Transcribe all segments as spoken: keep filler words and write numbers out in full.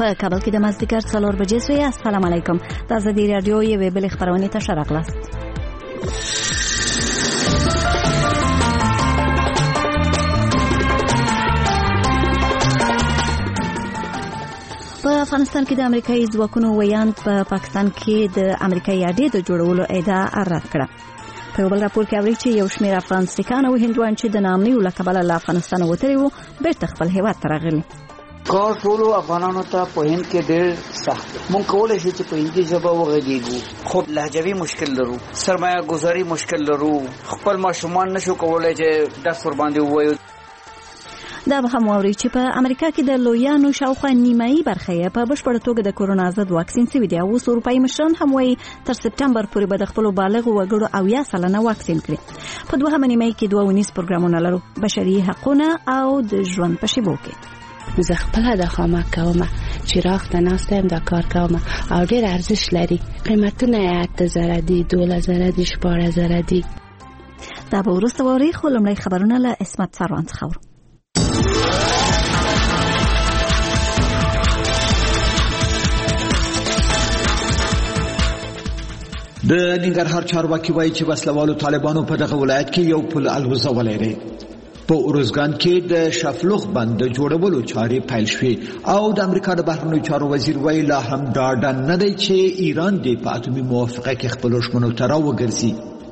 په کابل کې د مازدیګر څلور بجې سوی. السلام علیکم. د ازادي رادیو یوې بلې خبرونې ته ښه راغلاست. په افغانستان کې د امریکایي ځواکونو ویاند په پاکستان کې د امریکایي اډې د جوړولو ادعا رد کړه. په یو بل راپور کې اوري چې یو شمېر افغان سیکان او هندوان چې د ناامنیو له کبله له افغانستانه وتلي وو بیرته خپل هیواد ته راغلي. کار ټولو افغانانو ته په هند کې ډېر سخت دی. مونږ کولی شو چې په هندي ژبه وغږېږو، خو لهجوي مشکل لرو، سرمایه ګذاري مشکل لرو، خپل ماشومان نشو کولی چې درس ورباندې ووایو. دا به هم واوري چې په امریکا کې د لویانو شاوخوا نیمایي برخه یې په بشپړه توګه د کورونا ضد واکسین شوي دي. اوس اروپایي مشران هم وایي تر سپټمبر پورې به د خپلو بالغو وګړو اویا سلنه واکسین کړي. په دوهمه نیمایي کې دوه ونیز پروګرامونه لرو، بشري حقونه او د ژوند په شیبو کې. زه خپله د خامه کومه چې راغ ته ناسته یم دا کار کومه او ډېر ارزش لري. قیمتونه یې اته زره دي، دوله زره دي، شپاړس زره دي. دا به وروسته واورئ، خو لومړی خبرونه له عصمت سروان څخه اورو. د ننګرهار چارواکي وایي چې وسلوالو طالبانو په دغه ولایت کې یو پل الوزولی دی. په اروزګان کې د شفلوخ بند د جوړولو چارې پیل شوې او د امریکا د بهرنیو چارو وزیر وایي لا هم ډاډه نه دی چې ایران دې په اتومي موافقه کې خپلو ژمنو ته راوګرځي.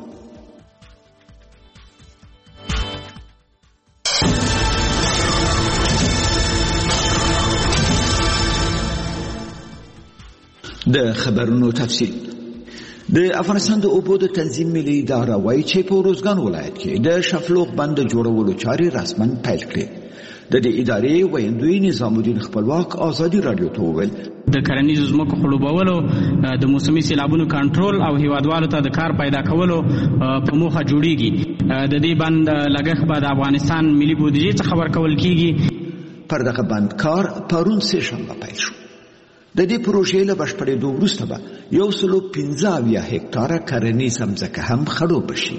د خبرونو تفصیل. د افغانستان د اوبو د تنظیم ملي اداره وایي چې په اروزګان ولایت کې د شفلوخ بند جوړولو چارې رسما پیل کړې. د دې ادارې ویاندوی نظام الدین خپلواک ازادي رادیو ته وویل د کرنیزو ځمکو خړوبولو، د موسمي سیلابونو کنټرول او هیوادوالو ته د کار پیدا کولو په موخه جوړیږي. د دې بند لګښت به د افغانستان ملي بودیجې څخه ورکول کیږي. پر دغه بند کار پرون سه شنبه پیل شو. د دې پروژې له بشپړېدو وروسته به یو سلو پنځه اویا هکټاره کرنیزه ځمکه هم خړوبه شي.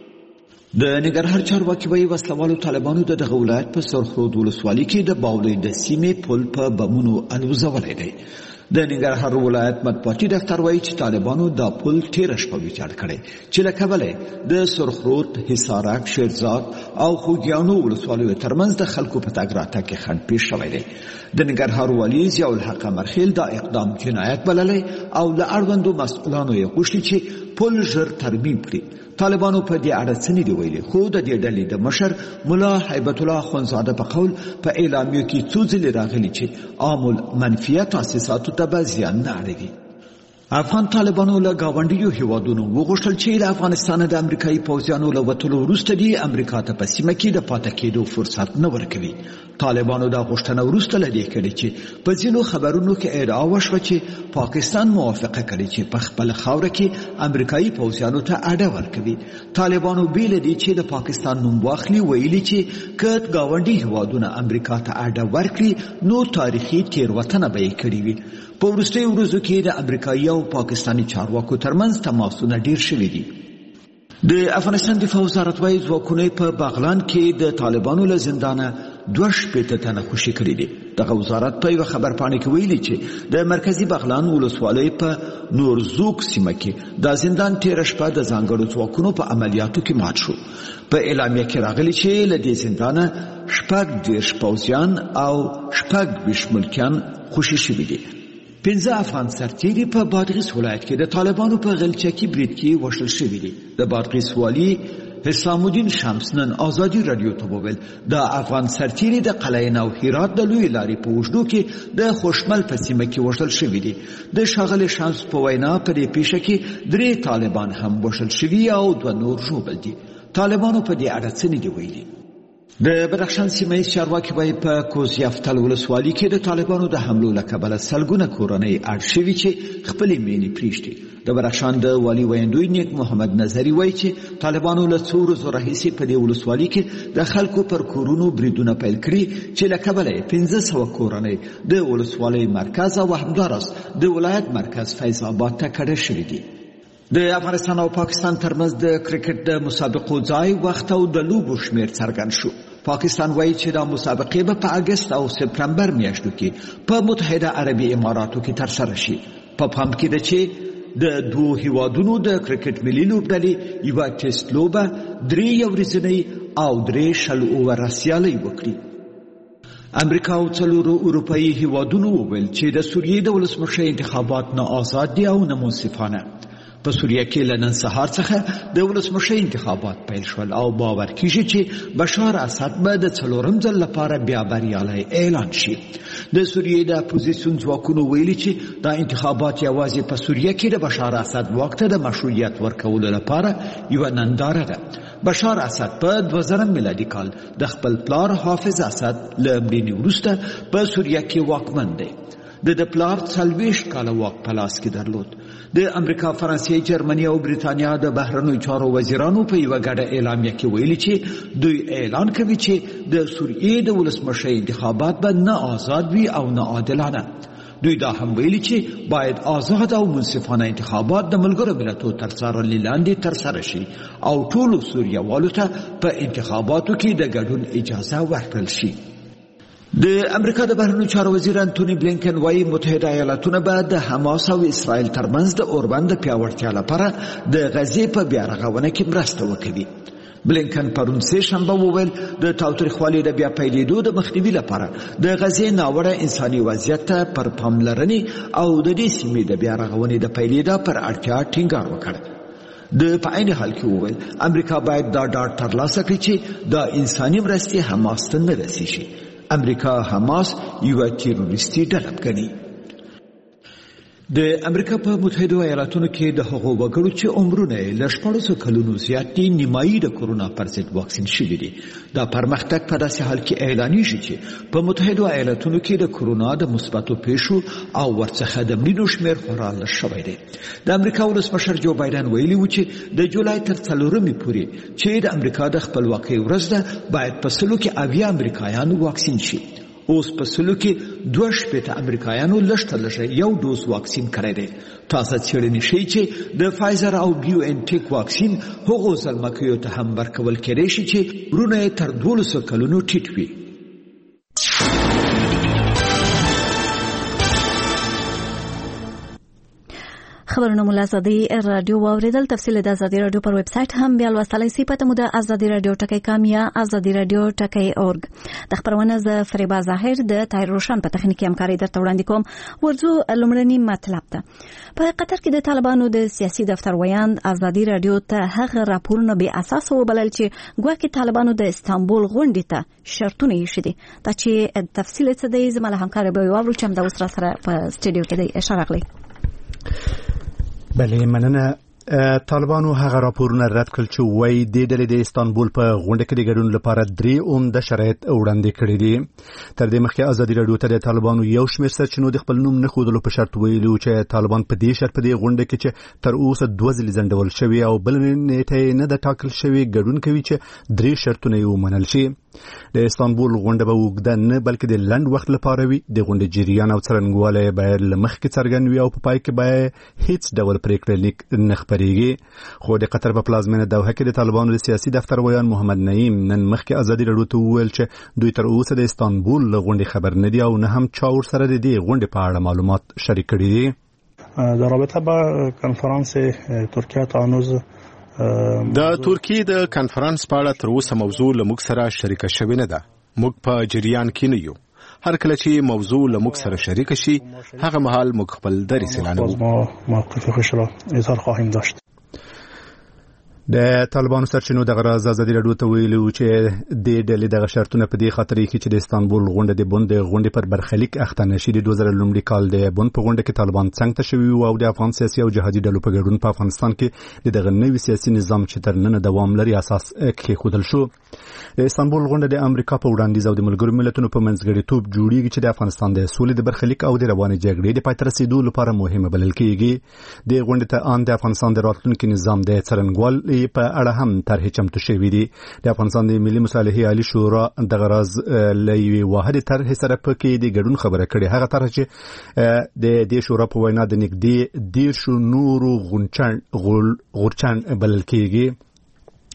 د ننګرهار چارواکي وایي وسلوالو طالبانو د دغه ولایت په سرخرود ولسوالۍ کې د باولۍ د سیمې پل په بمونو الوزولی دی. د ننګرهار ولایت مطبوعاتي دفتر وایي چې طالبانو دا پل تېره شپه ویجاړ کړی چې له کبله د سرخرود، حصارک، شیرزاد او خوږیانو ولسوالیو ترمنځ د خلکو په تګ راتګ کې خنډ پیښ شوی دی. د ننګرهار والي ضیاء الحق امرخیل دا اقدام جنایت بللی او له اړوندو مسؤلانو یې غوښتي چې پل ژر ترمیم کړي. طالبانو په دې اړه څه نه دي ویلي، خو د دې ډلې د مشر ملا هیبت الله اخوندزاده په قول په اعلامیو کې څو ځلې راغلي چې عام المنفیه تاسیساتو ته به زیان نه اړوي. افغان طالبانو له ګاونډیو هیوادونو وغوښتل چې له افغانستانه د امریکایي پوځیانو له وتلو وروسته دې امریکا ته په سیمه کې د پاتې کېدو فرصت نه ورکوي. طالبانو دا غوښتنه وروسته له دې کړې چې په ځینو خبرونو کې ادعا وشوه چې پاکستان موافقه کړې چې په خپله خاوره کې امریکایي پوځیانو ته اډه ورکوي. طالبانو بې له دې چې د پاکستان نوم واخلي ویلي چې که ګاونډي هیوادونه امریکا ته اډه ورکړي نو تاریخي تېروتنه به یې کړې وي. په وروستیو ورځو کې د امریکایي او پاکستاني چارواکو ترمنځ تماسونه ډیر شوي دي. د افغانستان دفاع وزارت وایي ځواکونه په بغلان کې د طالبانو له زندانه دوه شپېته تنه خوشي کړي دي. دغه وزارت په یوه خبرپاڼه کې ویلي چې د مرکزي بغلان ولسوالۍ په نورزوک سیمه کې دا زندان تېره شپه د ځانګړو ځواکونو په عملیاتو کې مات شو. په اعلامیه کې راغلي چې له دې زندانه شپږ دېرش پوځیان او شپږ ویشت ملکیان خوشي شوي دي. پنځه افغان سرتیري په بادغیس ولایت کې د طالبانو په غلچکي برید کې وژل شوي دي. د بادغیس والي حسام الدین شمس نن ازادي رادیو ته وویل د افغان سرتیري د قلعه نو هرات د لوی لارې په اوږدو کې د خوشمل په سیمه کې وژل شوي دي. د ښاغلي شمس په وینا په دې پیښه کې درې طالبان هم وژل شوي او دوه نور ژوبل دي. طالبانو په دې اړه څه نه دي ویلي. د بدخشان سیمه ییز چارواکي وایي په کوزیافتل ولسوالۍ کې د طالبانو د حملو له کبله سلګونه کورنۍ اړ شوي چې خپلې مینې پرېږدي. د بدخشان د والي ویاندوی نیک محمد نظري وایي چې طالبانو له څو ورځو راهیسې په دې ولسوالۍ کې د خلکو پر کورونو بریدونه پیل کړي چې له کبله یې پنځه سوه کورنۍ د ولسوالۍ مرکز او همداراز د ولایت مرکز فیض آباد ته کډه شوي دي. د افغانستان او پاکستان ترمنځ د کرکټ د مسابقو ځای، وخت او د لوبو شمیر څرګند شو. پاکستان وایي چې دا مسابقې به په اگست او سپتمبر میاشتو کې په متحده عربي اماراتو کې ترسره شي. په پام کې ده چې د دوو هیوادونو د کرکټ ملي لوبډلې یوه ټیسټ لوبه درې یو ورځنۍ او درې شل اووره سیالۍ وکړي. امریکا او څلورو اروپایي هیوادونو وویل چې د سوریې د ولسمشر انتخابات نه آزاد دي او نه منصفانه. په سوریه کې له نن سهار څخه د ولسمشر انتخابات پیل شول او باور کیږي چې بشار اسد به د څلورم ځل لپاره بیا بریالی اعلان شي. د سوریې د اپوزیسیون ځواکونو ویلي چې دا انتخابات یوازې په سوریه کې د بشار اسد واک ته د مشروعیت ورکولو لپاره یوه ننداره ده. بشار اسد په دوه زره میلادي کال د خپل پلار حافظ اسد له مړینې وروسته په سوریه کې واکمن دی. د د پلار څلوېښت کاله واک په لاس کې درلود. د امریکا، فرانسې، جرمني او بریتانیا د بهرنیو چارو وزیرانو په یوه ګډه اعلامیه کې ویلي چې دوی اعلان کوي چې د سوریې د ولسمشر انتخابات به نه آزاد وي او نه عادلانه. دوی دا هم ویلي چې باید آزاد او منصفانه انتخابات د ملګرو ملتونو تر څارنې لاندې ترسره شي او ټولو سوریوالو ته په انتخاباتو کې د ګډون اجازه ورکړل شي. د امریکا د بهرنیو چارو وزیر انتوني بلینکن وايي متحده ایالاتونه به د حماس او اسرائیل ترمنځ د اوربند د پیاوړتیا لپاره د غزې په بیارغونه کې مرسته وکړي. بلینکن پرون سه شنبه وویل د تاوتریخوالي د بیا پیلېدو د مخنیوي لپاره د غزې ناوړه انساني وضعیت ته پر پاملرنې او د دې سیمې د بیارغونې د پیلېدا پر اړتیا ټینګار وکړ. د په عین حال کې وویل امریکا باید دا ډاډ ترلاسه کړي چې دا انساني مرستې حماس ته نه رسیږي. امریکا حماس یوه تیروریستي ډله ګڼي. د امریکا په متحده ایالاتونو کې د هغو وګړو چې عمرونه یې له شپاړسو کلونو زیات دي نیمایي د کورونا پر ضد واکسین شوي دي. دا پرمختګ په داسې حال کې اعلانیږي چې په متحده ایالاتونو کې د کورونا د مثبتو پیښو او ورڅخه د مړینو شمېر خورا لږ شوی دی. د امریکا ولسمشر جو بایدن ویلي و چې د جولای تر څلورمې پورې چې د امریکا د خپلواکۍ ورځ ده باید په سلو کې اویا امریکایان واکسین شي. اوس په سلو کې دوه شپېته امریکایانو لږ تر لږه یو ډوز واکسین کړی دی. تازه څېړنې ښیي چې د فایزر او بیو این ټیک واکسین هغو زلمکیو ته هم ورکول کېدی شي چې عمرونه یې تر دولسو کلونو ټیټ وي. خبرونه مو له ازادي رادیو واوریدل. تفصیل د ازادي رادیو پر ویب سټ هم بیا لوستلای شئ. پته مو د ازادي رادیو ټکی کام یا ازادي رادیو ټکی اورګ. د خبرونه ز فریبا ظاهر د تایر روشن په تخنیکی همکاري درته وړاندې کوم. ورځو لومړنی مطلب ده. په قطر کې د طالبانو د سیاسي دفتر ویاند ازادي رادیو ته هغه راپورونه به اساس وبلل چې ګواکې طالبانو د استانبول غونډې ته شرطونه یې شدي. دا چې تفصیل څه دی زموږ همکار به واورو چې د اوس را سره په سټډیو کې دی اشاره کړی. بله مننه. طالبانو هغه راپورونه رد کړل چې وایي د ډلې د استانبول په غونډه کې د ګډون لپاره درې عمده شرایط وړاندې کړي دي. تر دې مخکې ازادي رادیو ته د طالبانو یو شمېر سرچینو د خپل نوم نه ښودلو په شرط ویلي و چې طالبان په دې شرط په دې غونډه کې چې تر اوسه دوه ځلې ځنډول شوي او بل نیټه نه ده ټاکل شوې ګډون کوي چې درې شرطونه یې ومنل شي. د استانبول غونډه به اوږده نه بلکې د لنډ وخت لپاره وي. د غونډې جریان او څرنګوالی باید له مخکې څرګند وي او په پای کې باید هیڅ ډول پرېکړه لیک نه خپرېږي. خو د قطر په پلازمینه دوحه کې د طالبانو د سیاسي دفتر ویان محمد نعیم نن مخکې ازادي رادیو ته وویل چې دوی تر اوسه د استانبول له غونډې خبر نه دي او نه هم چا ورسره د دې غونډې په اړه معلومات شریک کړي دي. در رابطه با کنفرانس ترکیه تا هنوز د ترکیه د کنفرانس په اړه تر اوسه موضوع له موږ سره شریکه شوې نه ده. موږ په جریان کې نه یو. هر کله چې موضوع له موږ سره شریک شي هغه مهال موږ خپل دریځ اعلانوو. ما موقف خودش را اظهار خواهیم داشت. د طالبانو سرچینو دغه راز ازادي رادیو ته ویلي و چې د ډلې دغه شرطونه په دې خاطر کې چې د استانبول غونډه د بن د غونډې پر برخلیک اخته نشي. د دوه زره لومړي کال د بن په غونډه کې طالبان څنګ ته شوي او د افغان سیاسي او جهادي ډلو په ګډون په افغانستان کې د دغه نوي سیاسي نظام چې تر نن دوام لري اساس کېښودل شو. د استانبول غونډه د امریکا په وړاندیز او د ملګرو ملتونو په منځګړیتوب جوړیږي چې د افغانستان د سولې د برخلیک او د روانې جګړې د پای ته رسیدو لپاره مهمه بلل کېږي. د غونډې ته ان د افغانستان د راتلونکي نظام د څرنګوالي په اړه هم طرحې چمتو شوې دي. د افغانستان د ملي مصالحې عالي شورا دغه راز له یوې واحدې طرحې سره پکې د ګډون خبره کړې. هغه طرح چې د دې شورا په وینا د نږدې دېرشو نورو غورچاڼ بلل کېږي.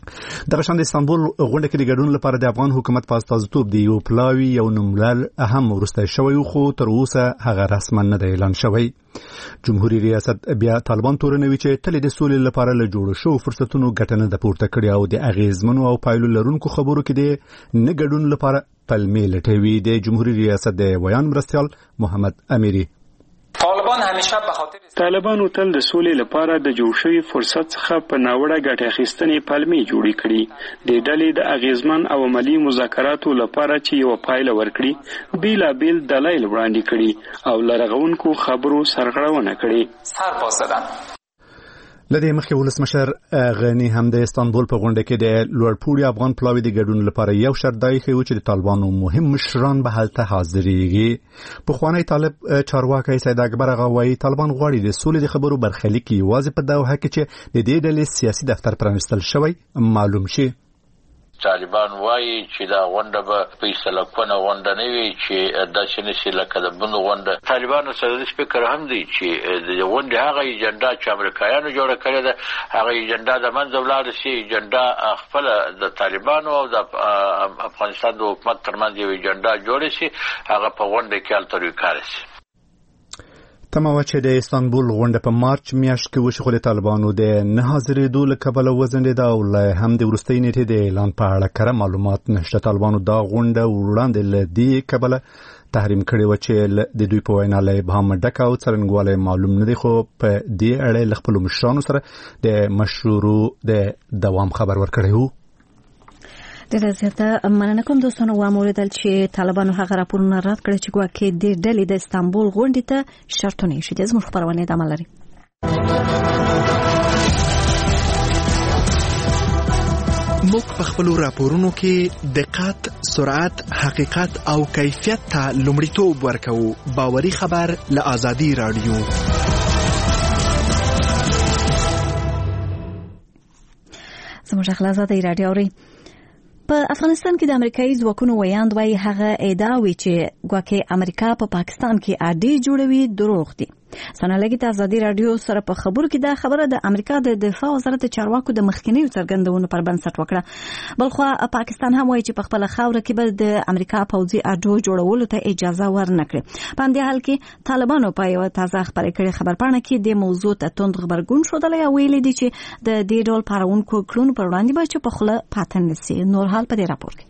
د غشان د استانبول غونډه کې د ګډون لپاره د افغان حکومت په استازیتوب دی یو پلاوی یو نوملړ اهم ورسته شوی خو تر اوسه هغه رسما نه دی اعلان شوی. جمهوریت ریاست بیا طالبان تورنوي چې تل د سولې لپاره له جوړ شو فرصتونو ګټنه د پورته کړی او د اغیزمنو او پایلو لرونکو خبرو کې د نه ګډون لپاره پلمې لټوي. د جمهوریت ریاست د ویان مرستیال محمد امیری طالبان همیشه به خاطر طالبانو تل د سولې لپاره د جوړ شوی فرصت څخه په ناوړه ګټه اخیستنې پلمې جوړې کړي. د ډلې د اغیزمن او عملی مذاکراتو لپاره چې یو پایله ورکړي بیلابیل دلایل وړاندې کړي او لرغونکو خبرو سرغړونه کړي. سر پاسدن لدې مخکې ولسمشر غنی هم د استانبول په غونډه کې د لوړپوړي افغان پلاوی د ګډون لپاره یو شرط دای خو چې د طالبانو مهم مشران به هلته حاضرېږي. په خوانی طالب چارواکي سید اکبر غوایی طالبان غواړي د سولې د خبرو برخلیک یوازې په دوحه کې چې د دې ډلې سیاسي دفتر پرانستل شوی معلوم شي. طالبان وایي چې دا غونډه به فیصله کنه غونډه نه وي چې داسې نشي لکه د بل غونډه. طالبانو سره د فکر هم دی چې د غونډې هغه ایجنډا چې امریکایانو جوړه کړې ده هغه ایجنډا د منځه ولاړ شي. ایجنډا خپل د طالبانو او د افغانستان د حکومت ترمنځ یو ایجنډا جوړ شي هغه په غونډه کې التر وکړي شي. تمام چې د استانبول غونډه په مارچ میاشت کې وشو خو د طالبانو د نه حاضرېدو له کبله وزنده او له هم د ورستۍ نیټې د اعلان په اړه کره معلومات نشته. طالبانو دا غونډه وړاندې له دې کبله تحریم کړی و چې د دوی په وینا له ابهام ډک او څرنګوالی معلوم نه دی خو په دې اړه له خپلو مشرانو سره د مشورو د دوام خبر ورکړی وو. ډېر زیاته مننه کوم دوستانو. واوریدل چې طالبانو هغه راپورونه رد کړ چې ګواکې د ډلې د استانبول غونډې ته شرطونه یې شوي. زموږ خپرونه ادامه لري. موږ په خپلو راپورونو کې دقت، سرعت، حقیقت او کیفیت ته لومړیتوب ورکوو. باوري خبر له آزادي رادیو. زموږ خپل آزادي رادیو اوري. په افغانستان کې د امریکایي ځواکونو ویاند وایي هغه ادعاوې چې ګواکې امریکا په پا پاکستان کې اډې جوړوي دروغ دي. سنالګي ته آزادي رادیو سره په خبرو کې دا خبره د امریکا د دفاع وزارت چارواکو د مخکنیو څرګندونو پر بنسټ وکړه. بلخو پاکستان هم وایي چې په خپل خاور کې به د امریکا پوځي اډو جوړولو ته اجازه ورنکړي. په همدې حال کې طالبانو په یو تازه خبرې کړې خبرپاڼه کې د موضوع ته توند خبرګون شودلې او ویلي دي چې د دې ډول پارونکو کړونو پر وړاندې به چې په خله پاتې نشي. نور حال په دې راپور کې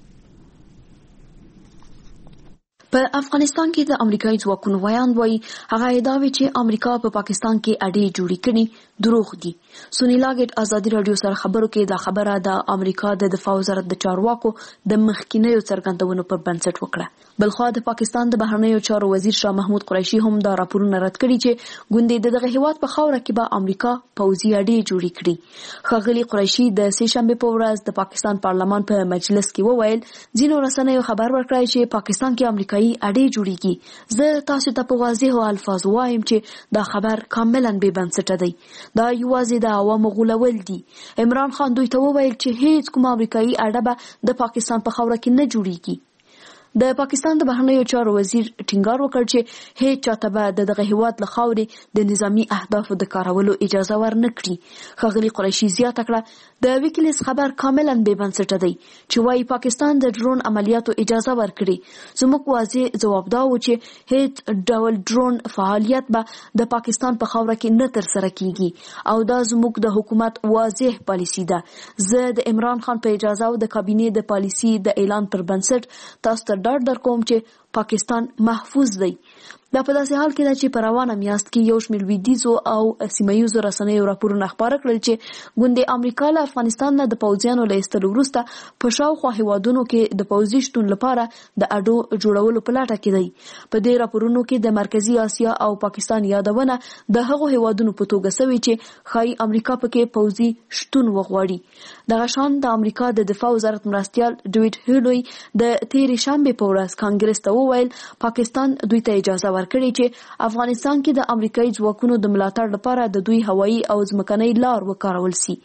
په افغانستان کې د امریکایي ځواکونو ویاند وایي هغه ادعاوې چې امریکا په پا پاکستان کې اډې جوړې کړي دروغ دي. سونی لاګټ آزادي رادیو سره خبرو کې دا خبره د امریکا د دفاع وزارت د چارواکو د مخکینیو څرګندونو پر بنسټ وکړه. بلخو د پاکستان د بهرنیو چارو وزیر شاه محمود قریشي هم دا راپورونه رد کړي چې ګوندې د دغه هیواد په خاوره کې به امریکا پوځي اډې جوړې کړي. ښاغلي قریشي د سه شنبه په ورځ د پاکستان پارلمان په مجلس کې وویل ځینو رسنیو خبر ورکړی چې پاکستان کې امریکایي اډې جوړیږي. زه تاسو ته په واضح الفاظ وایم چې دا خبر کاملا بې بنسټه دی. دا یوازې د عوامو غولول دي. عمران خان دوی ته وویل چې هیڅ کوم امریکایي اډه به د پاکستان په خاوره کې نه جوړیږي. د پاکستان د بهرنیو چارو وزیر ټینګار وکړ چې هیڅ چاته به د دغه هیواد له خاورې د نظامی اهدافو د کارولو اجازه ورنکړي. ښاغلي قریشي زیاته کړه د ویکیلیکس خبر کاملا بې بنسټه دی چې وايي پاکستان د ډرون عملیاتو اجازه ورکړي. زموږ واضح ځواب دا و چې هیڅ ډول ډرون فعالیت به د پاکستان په خاوره کې نه ترسره کیږي او دا زموږ د حکومت واضح پالیسی ده. زه د عمران خان په اجازه او د کابینې د پالیسی د اعلان پر بنسټ تاسو ته ډاډ درکوم چې پاکستان محفوظ دی. دا په داسې حال کې ده چې په روانه میاشت کې یو شمېر لویدیځو او سیمه ییزو رسنیو راپورونه خپاره کړل چې ګوندې امریکا له افغانستان نه د پوځیانو له ایستلو وروسته په شاوخوا هیوادونو کې د پوځي شتون لپاره د اډو جوړولو په لټه کې دی. په دې راپورونو کې د مرکزي اسیا او پاکستان یادونه د هغو هیوادونو په توګه شوې چې ښایي امریکا پکې پوځي شتون وغواړي. دغه شان د امریکا د دفاع وزارت مرستیال ډیوډ هیلوی د تېرې شنبې په ورځ کانګرس ته وویل پاکستان دوی ته اجازه ورکړي چې افغانستان کې د امریکایي ځواکونو د ملاتړ لپاره د دوی هوایي او ځمکنۍ لار وکارول شي.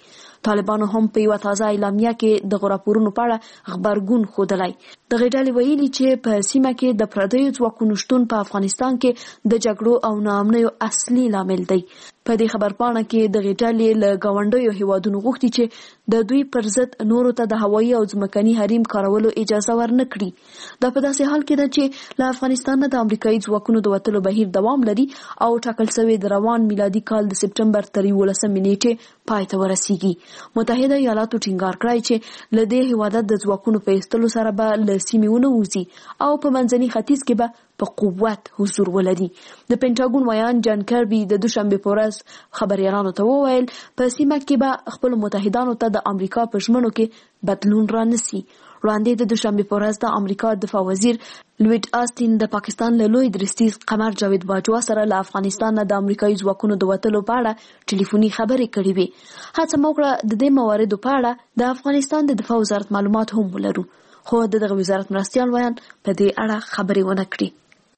طالبانو هم په یو تازه اعلامیه کې د غراپورونو په اړه خبرګون ښودلی. دغه ډلې ویلي چې په سیمه کې د پردیو ځواکونو شتون په افغانستان کې د جګړو او ناامنیو اصلي لامل دی. په دې خبرپاڼه کې دغه ډلې له ګاونډیو هیوادونو غوښتي چې د دوی پر ضد نورو ته د هوایي او ځمکني حریم کارولو اجازه ورنه کړي. دا په داسې حال کې ده چې له افغانستان د امریکایي ځواکونو د وتلو بهیر دوام لري او ټاکل شوی د روان میلادي کال د سپټمبر تر یولسمې نیټې پای ته ورسیږي. متحده ایالاتو ټینګار کړی چې له دې هیواده د ځواکونو په ایستلو سره به له سیمې ونه وځي او په منځني ختیځ کې به په قوت حضور ولري. د پینټاګون ویان جان کربي د دوشنبه په ورځ خبريالانو ته وویل په سیمه کې به خپل متحدانو ته د امریکا په ژمنو کې بدلون رانسي. وړاندې د دوشنبه په ورځ د امریکا دفاع وزیر لوید آستین د پاکستان له لوی درستیز قمر جاوید باجوا سره له افغانستان نه د امریکایي ځواکونو د وتلو په اړه ټلیفوني خبرې کړې وې. هڅه مو کړه د دې مواردو په اړه د افغانستان د دفاع وزارت معلومات هم ولرو، خو دغه وزارت مرستيال ویان په دې اړه خبرې ونه کړې.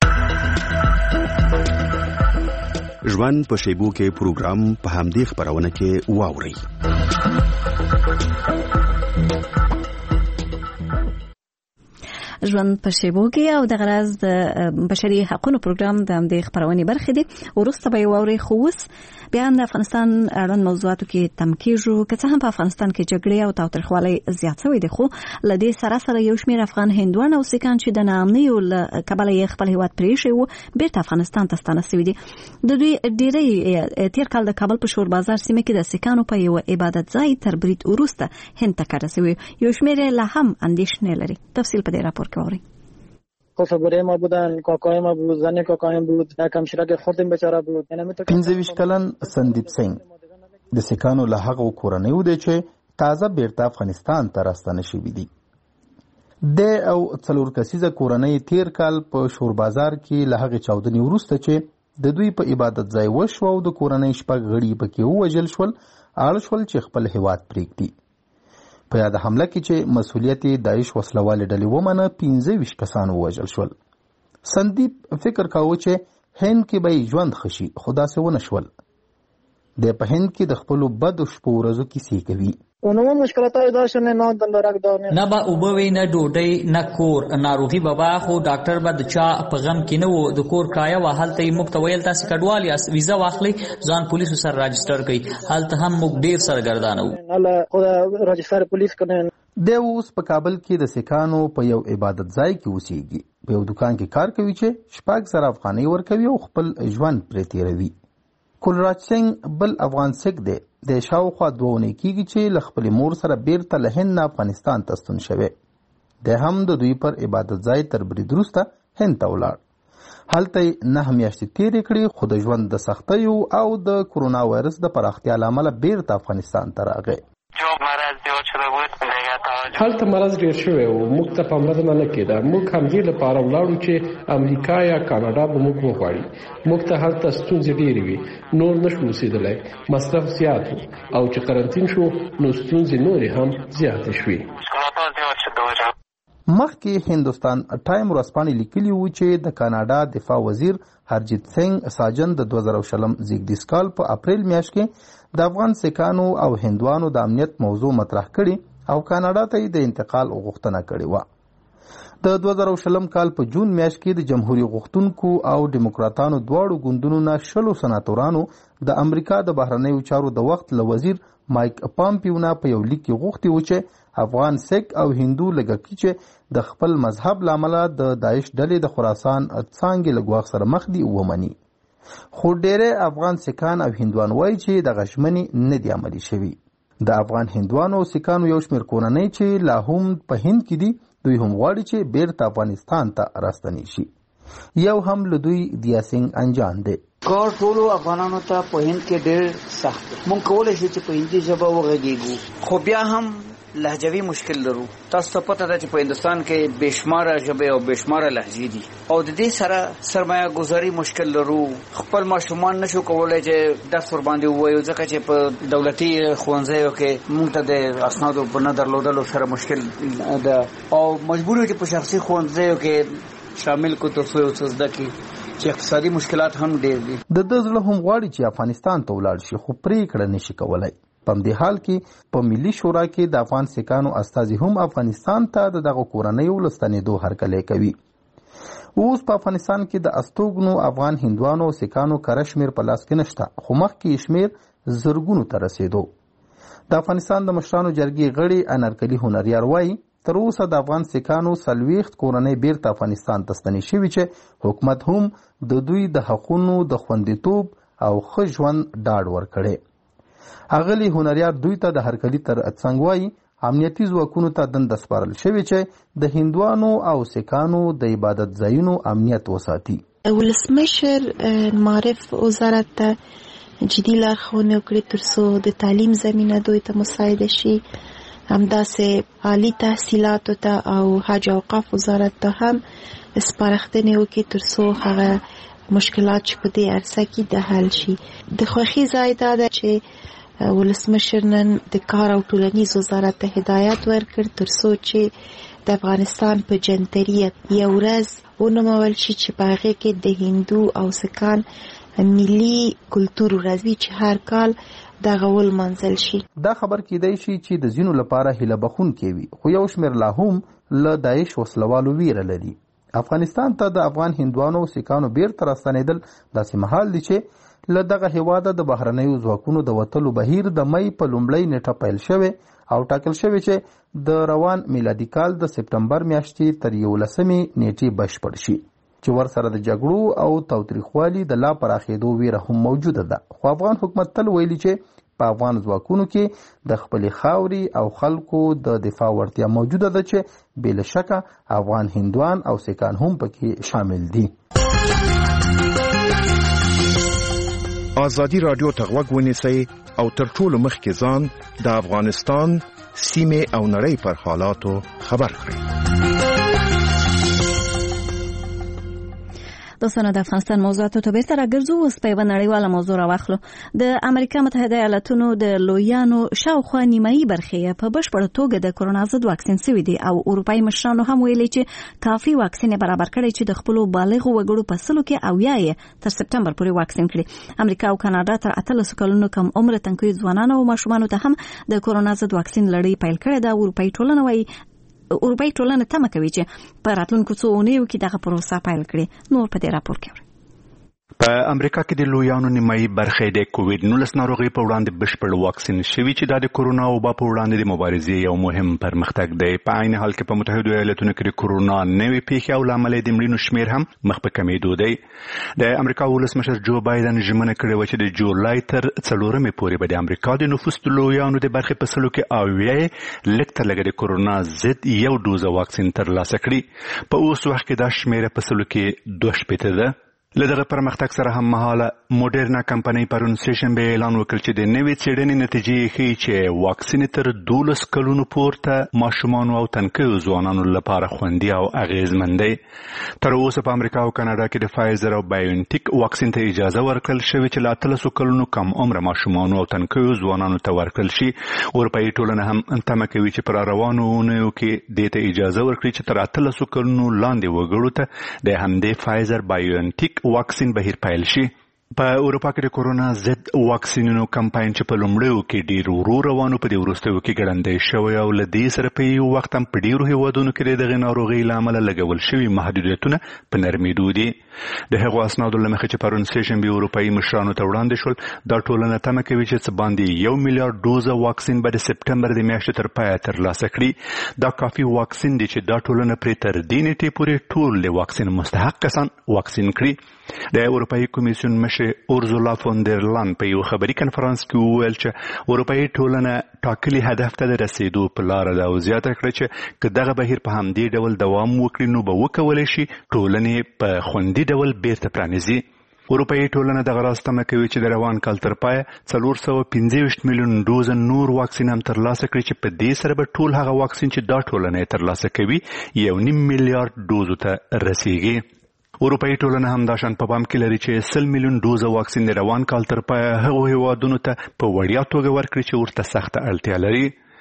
ژوند په شیبو کې پروګرام په همدې خبرونه کې واوري. ژوند په شیبو کې او د غرض د بشري حقوقو پروګرام د همدې خبرونه برخه دي. ورسته به واوري خو اوس بیا د افغانستان اړوند موضوعاتو کې تم کېږو. که څه هم په افغانستان کې جګړې او تاوتریخوالی زیات شوی دی، خو له دې سره سره یو شمېر افغان هندوان او سیکان چې د ناامنیو له کبله یې خپل هیواد پرېښی وو بیرته افغانستان ته ستانه شوي دي. د دوی ډېری تېر کال د کابل په شور بازار سیمه کې د سیکانو په یو عبادت ځای تر برید وروسته هند ته کډه شوي. یو شمېر یې لا هم اندېښنې لري. تفصیل په دې راپور کې واورئ. خبره ما بودن کاکای ما بود زن کاکایم بود کمشرک خودم بیچاره بود. پنځه ویشت کلن سندیپ سنگ د سیکانو له هغو کورنیو دی چې تازه بیرته افغانستان ته راستانه شوي دي. د او څلور کسیزه کورنۍ تیر کال په شور بازار کې له هغې چاودنې وروسته چې د دوی په عبادت ځای وشو او د کورنۍ شپږ غړي پکې ووژل شول، اړ شول چې خپل هیواد پرېږدي. په یاد حمله کې چې مسؤلیت داعش وسلوالې ډلې ومنه، پنځه ویشت کسان ووژل شول. سندیپ فکر کاوه چې هند کې به ژوند ښه شي، خو داسې ونه شول. دی په هند کې د خپلو بدو شپو ورځو کیسې کوي. اونمون مشکلاتای داشتن نه دلارک داونه نه با اوبوي نه ډوډۍ نه کور، ناروغي بابا خو ډاکټر به د چا په غم کې نه وو. د کور کرایه وا هلته یې موږ ته ویل تاسو کډوال یاست، ویزا واخلئ، ځان پولیسو سره راجستر کړئ. هلته هم موږ ډیر سرګردانه وو. الله خو راجستر پولیس کنه. د اوس په کابل کې د سیکانو په یو عبادت ځای کې اوسېږي. په یو دکان کې کار کوي چې شپږ زره افغانۍ ورکوي او خپل ژوند پرې تېروي. کلراج سنگ بل افغان سیک دی. د شاوخوا دوه اونۍ کېږي چې له خپلې مور سره بیرته له هند نه افغانستان ته ستون شوی. دی هم د دوی پر عبادت ځای تر برید وروسته هند ته ولاړ. هلته یې نهه میاشتې تېرې کړې، خو د ژوند د سختیو او د کرونا وایرس د پراختیا له امله بیرته افغانستان ته راغی. هلته مرض ډیر شوی و، موږ ته پاملرنه نه کېده. موږ همدې لپاره ولاړو چې امریکا یا کاناډا به موږ وغواړي. موږ ته هلته ستونزې ډېرې وي، نور نشو اوسېدلی، مصرف زیات و او چې قرنطین شو نو ستونزې نورې هم زیاتې شوې. مخکې هندوستان ټایم ورځپاڼې لیکلي وو چې د کاناډا دفاع وزیر هرجیت سنگ ساجن د دوه زره شلم زیږدیز کال په اپریل میاشت کې د افغان سیکانو او هندوانو د امنیت موضوع مطرح کړي او کاناډا ته د انتقال غوښتنه کړې وه. د دوه زره شلم کال په جون میاشت کې د جمهوریت غوښتونکو او ډیموکراتانو دواړو ګوندونو نه شلو سناتورانو د امریکا د بهرنیو چارو د وخت له وزیر مایک پامپیو نه په یو لیک کې غوښتي وو چې افغان سیک او هندو لږکي چې د خپل مذهب له امله د داعش ډلې د خراسان څانګې له ګواښ سره مخ دي ومني. خو ډېری افغان سیکان او هندوان وایي چې دغه ژمنې نه دي عملي شوي. د افغان هندوانو او سیکانو یو شمېر کورنۍ چې لا هم په هند کې دي، دوی هم غواړي چې بیرته افغانستان ته راستنې شي. یو هم له دوی دیاسنګ انجان دی. کار ټولو افغانانو ته په هند کې ډېر سخت دی. موږ کولی شو چې په هندي ژبه وغږېږو، خو بیا هم لهجوي مشکل لرو. تاسو ته پته ده چې په هندوستان کې بېشماره ژبې او بېشماره لهجې دي او د دې سره سرمایه ګذاري مشکل لرو. خپل ماشومان نشو کولی چې درس ورباندې ووایو ځکه چې په دولتي ښوونځیو کې موږ ته د اسنادو په نه درلودلو سره مشکل ده او مجبور یو چې په شخصي ښوونځیو کې شامل کو تر څو یو څه زده کړي چې اقتصادي مشکلات هم ډېر دي. د ده زړه هم غواړي چې افغانستان ته ولاړ شي، خو پرېکړه نشي کولی. په دې حال کې په ملي شورا کې د افغان سیکانو استازي هم افغانستان ته دغه کورنۍ ولستنېدو هرکلی کوي. اوس په افغانستان کې د استوګنو افغان هندوانو او سیکانو کره شمیر په لاس کې نشته، خو مخکې شمیر زرګونو ته رسېدو. د افغانستان د مشرانو جرګې غړي انارکلي هنریار وایي تر اوسه د افغان سیکانو څلوېښت کورنۍ بیرته افغانستان ته ستنې شوي چې حکومت هم د دوی د حقونو د خوندیتوب او ښه ژوند ډاډ ورکړی. اغلي هنریار دوی ته د هرکلي تر څنګ وایي امنیتي ځواکونو ته دنده سپارل شوې چې د هندوانو او سیکانو د عبادت ځایونو امنیت وساتي. ولسمشر معرف وزارت ته جدي لارښوونې وکړي ترڅو د تعلیم زمینه دوی ته مساعده شي، همداسې عالی تحصیلاتو ته او حج اوقاف وزارت ته هم سپارښتنې وکړي ترڅو هغه مشکلات چې په دې عرصه کې د حل شي. د خوښۍ ځای دا ده چې ولسمشر نن د کار او ټولنیز وزارت ته هدایت ورکړ ترڅو چې د افغانستان په جنتریه یو ورځ ونومول شي چې په هغې کې د هندو او سیکان ملي کلتور ورځ وي چې هر کال دغه ولمانځل شي. دا خبر کیدای شي چې د ځینو لپاره هیله بخونکی وي، خو یو شمېر لا هم له داعش وسلوالو ویره لري. افغانستان ته د افغان هندوانو او سیکانو بیرته راستنېدل داسې مهال دی چې له دغه هیواده د بهرنیو ځواکونو د وتلو بهیر د مۍ په لومړۍ نیټه پیل شوی او ټاکل شوی چې د روان میلادي کال د سپټمبر میاشتې تر یولسمې نیټې بشپړ شي، چې ورسره د جګړو او تاوتریخوالي د لا پراخېدو ویره هم موجوده ده. خو افغان حکومت تل ویلي چې په افغان ځواکونو کې د خپلې خاورې او خلکو د دفاع وړتیا موجوده ده چې بې شکه افغان هندوان او سیکان هم پکې شامل دي. آزادی رادیو ته غوږ ونیسئ او تر ټولو مخکې ځان د افغانستان سیمې او نړۍ پر حالاتو خبر کړئ. دوستانو د افغانستان موضوعاتو ته بیرته راګرځو. اوس په یوه نړیواله موضوع راواخلو. د امریکا متحده ایالاتونو د لویانو شاوخوا نیمایي برخې په بشپړه توګه د کرونا ضد واکسین سوي دي او اروپایي مشرانو هم ویلي چې کافي واکسین برابر کړي چې د خپلو بالغو وګړو په سلو کې اویا یې تر سپټمبر پورې واکسین کړي. امریکا او کاناډا تر اتلسو کلونو کم عمره تنکیو ځوانانو او ماشومانو ته هم د کرونا ضد واکسین لړۍ پیل کړې ده. اروپایي ټولنه وایي اروپایي ټولنه تمه کوي چې په راتلونکو څو اونیو کې دغه پروسه پیل کړي. نور په دې راپور کې په امریکا کې د لویانو نیمایي برخې د کووډ نولس ناروغي په وړاندې بشپړ واکسین شوي چې د کرونا وبا په وړاندې د مبارزې یو مهم پرمختګ دی. په عین حال کې په متحده ایالاتونو کې د کرونا نوې پیښې او لامل د مړینو شمیر هم مخ په کمیدو دی. د امریکا ولسمشر جو بایدن ژمنه کړې و چې د جولای تر څلورمې پورې به د امریکا د نفوس د لویانو د برخې په سلو کې اویا لږ تر لږه د کرونا ضد یو ډوزه واکسین ترلاسه کړي. په اوس وخت کې دا شمیره په سلو کې دوه شپېته ده. له دغه پرمختګ سره هم مهاله موډرنا کمپنۍ پرون سهشنبه اعلان وکړ چې د نوې څېړنې نتیجې ښیي چې واکسین تر دولس کلونو پورته ماشومانو او تنکیو ځوانانو لپاره خوندي او اغیزمن دی. تر اوسه په امریکا او کاناډا کې د فایزر او بایونټیک واکسین ته اجازه ورکړل شوې چې له اتلسو کلونو کم عمره ماشومانو او تنکیو ځوانانو ته ورکړل شي. اروپایي ټولنه هم تمه کوي چې پر روانو اونیو کې دې ته اجازه ورکړي چې تر اتلسو کلونو لاندې وګړو ته د همدې فایزر بایونټیک واکسین بهیر پیل شي. په اروپا کې د کورونا ضد واکسینونو کمپاین چې په لومړیو کې ډیر ورو روانو په دې وروستیو کې ګړندی شوی او له دې سره په یو وخت هم په ډیرو هیوادونو کې د دغې ناروغۍ له امله لګول شوي محدودیتونه په نرمېدو دي. د هغو اسنادو له مخې چې پرون سهشنبې اروپایي مشرانو ته وړاندې شول، دا ټولنه تمه کوي چې څه باندې یو میلیارډ ډوزه واکسین به د سپټمبر د میاشتې تر پایه ترلاسه کړي. دا کافي واکسین دی چې دا ټولنه پرې تر دې نیټې پورې ټول د واکسین مستحق کسان واکسین کړي. د اروپایي کمیسیون مشر اورزولا فون در لان په یو خبري کنفرانس کې وویل چې اروپایي ټولنه ټاکلي هدف ته د رسیدو په لاره ده او زیاته کړه چې که دغه بهیر په همدې ډول دوام وکړي نو به وکولی شي ټولنې په خوندي ډول بیرته پرانیزي. اروپایي ټولنه دغه راز تمه کوي چې د روان کال تر پایه څلور سوه پنځه ویشت میلیون ډوزه نور واکسین هم ترلاسه کړي چې په دې سره به ټول هغه واکسین چې دا ټولنه یې ترلاسه کوي یو نیم میلیارډ ډوزو ته رسیږي. اروپایي ټولنه هم دا شان په پام کې لري چې سل میلیون ډوزه واکسین د روان کال تر پایه هغو هیوادونو ته په وړیا توګه ورکړي چې ورته سخته اړتیا لري.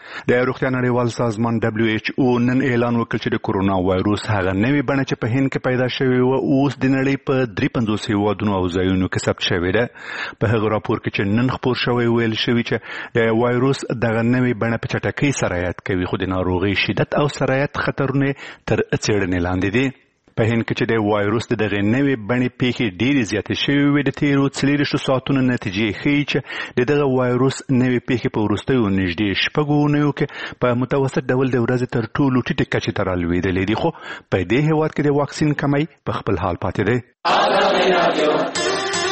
د روغتیا نړیوال سازمان دبليو ایچ او نن اعلان وکړ چې د کورونا وایروس هغه نوې بڼه چې په هند کې پیدا شوې و اوس د نړۍ په درې پنځوس هیوادونو او ځایونو کې ثبت شوې ده. په هغه راپور کې چې نن خپور شوی ویل شوی چې د وایروس دغه نوې بڼه په چټکۍ سرایت کوي خو د ناروغۍ شدت او سرایت خطرونه تر څېړنې لاندې دي. په هند کې چې د وایروس د دغه نوې بڼې پیښې ډېرې زیاتې شوې وې د تیرو څلېرویشتو ساعتونو نتیجې ښیي چې د دغه وایروس نوې پیښې په وروستیو نږدې شپږو اونیو کې په متوسط ډول د ورځې تر ټولو ټیټې کچې ته رالوېدلې دي خو په دې هېواد کې د واکسین کمی په خپل حال پاتې دی.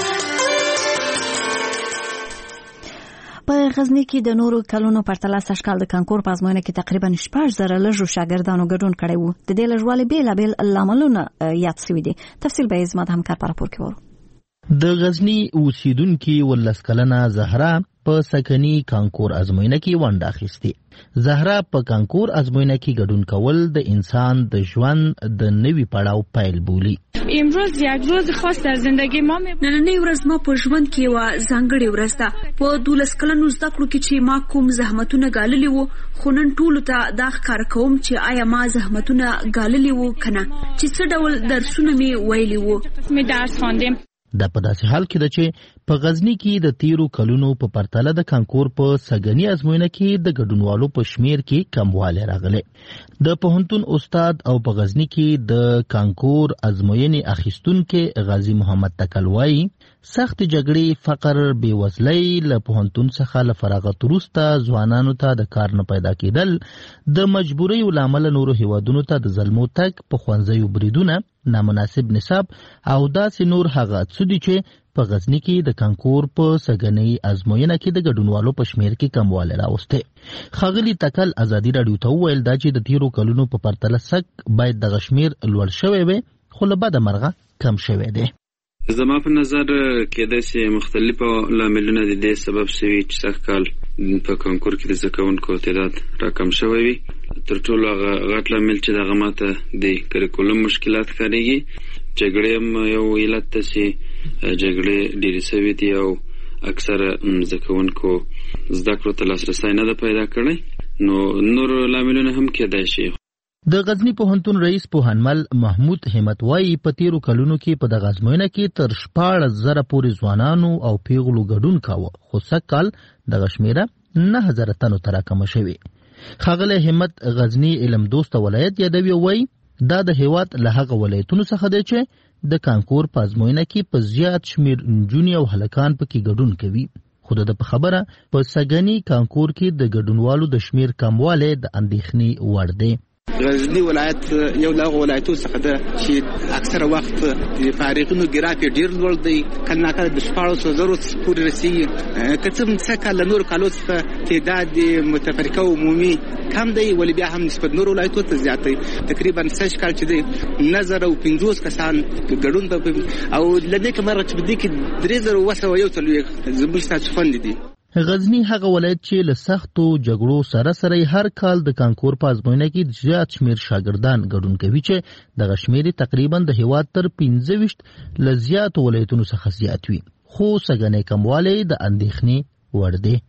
په غزنی کې د نورو کلونو پرتله سږکال د کانکور په ازموینه کې تقریبا شپږ زره لږو شاګردانو ګډون کړی وو. د دې لږوالي بیلابیل لاملونه یاد شوي دي. تفصیل به زما د همکار په راپور کې وورو. د غزنی اوسیدونکي ولس کلنه زهرا په سکنی کانکور ازموینه کې ونډه اخیستې. زهرا په کانکور ازموینه کې ګډون کول د انسان د ژوند د نوي پړاو پیل بولي. امروز یک روز خاص در زندگی ما می نننی ورځ ما په ژوند کې و ځانګړې ورځ ده. په دولس کلنو زده کړو کې چې ما کوم زحمتونه ګاللي وو خو نن ټولو ته دا ښکاره کوم چې آیا ما زحمتونه ګاللي وو کنه چې څه ډول درسونه می ویلي وو. می درس خواندم. دا په داسې حال کې ده چې په غزنی کې د تیرو کلونو په پرتله د کانکور په سګنی ازموینه کې د ګډونوالو په شمیر کې کموالی راغلی. د پوهنتون استاد او په غزنی کې د کانکور ازموینې اخیستونکي غازی محمد تکلوایی سخت جګړې، فقر، بېوزلۍ له پوهنتون څخه له فراغت وروسته ځوانانو ته د کار نه پیدا کېدل، د مجبوریو له امله نورو هیوادونو ته د زلمو تګ، په ښوونځیو بریدونه، نامناسب نصاب او داسې نور هغه څه دي چې په غزنی کې د کانکور په سګنۍ ازموینه کې د ګډونوالو په شمیر کې کموالی راوستی. ښاغلي تکل ازادي راډیو ته وویل دا چې د تیرو کلونو په پرتله سږ باید دغه شمیر لوړ شوی وي خو له بده مرغه کم شوی دی. زما په نظر کېدای شي مختلفو لاملونه د دې سبب شوي چې سږکال په کانکور کې د زده کوونکو تعداد راکم شوی وي. تر ټولو هغه غټ لامل چې دغه ماته د کریکولم مشکلات ښکارېږي. جګړې هم یو علت ده چې جګړې ډېرې سوي دي او اکثره زده کوونکو زده کړو ته لاسرسی نه ده پیدا کړی. نو نور لاملونه هم کېدای شي. د غزنی پوهنتون رئیس پوهنمل محمود همت وایي په تیرو کلونو کې په دغه ازموینه کې تر شپاړس زره پورې ځوانانو او پیغلو ګډون کاوه خو سږکال دغه شمیره نهه زره تنو ته راکمه شوې. ښاغلی همت غزنی علم دوسته ولایت یادوي او وایي دا د هیواد له هغه ولایتونو څخه دی چې د کانکور په ازموینه کې په زیات شمیر نجونې او هلکان پکې ګډون کوي. خو د په خبره په سګنی کانکور کې د ګډونوالو د شمیر کموالی د اندېښنې وړ دی. غزنی ولایت یو له ولایتونو څخه ده چې اکثره وخت د فارغینو ګراف ډیر لوړ دی، کله ناکله د شپاړسو زرو پورې رسیږي. که څه هم څه کال له نورو کالو څخه تعداد متفرقه عمومي کم دی ولې بیا هم نسبت نورو ولایتونو ته زیات دی. تقریبا سږ کال چې دی نهه زره او پنځوس کسان ګډون او له دې کمره چې په دې کې درې زره اوه سوه یو څلوېښت زموږ ستاسو خوندې دي. غزنی هغه ولایت چې له سختو جګړو سره سره هر کال د کانکور په ازموینه کې زیات شمیر شاګردان ګډون کوي چې دغه شمیر تقریبا د هیواد تر پنځه ویشت له زیاتو ولایتونو څخه زیات وي خو سګنی کموالی د اندېښنې وړ دی.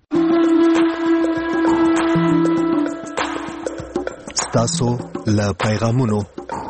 ستاسو له پیغامونو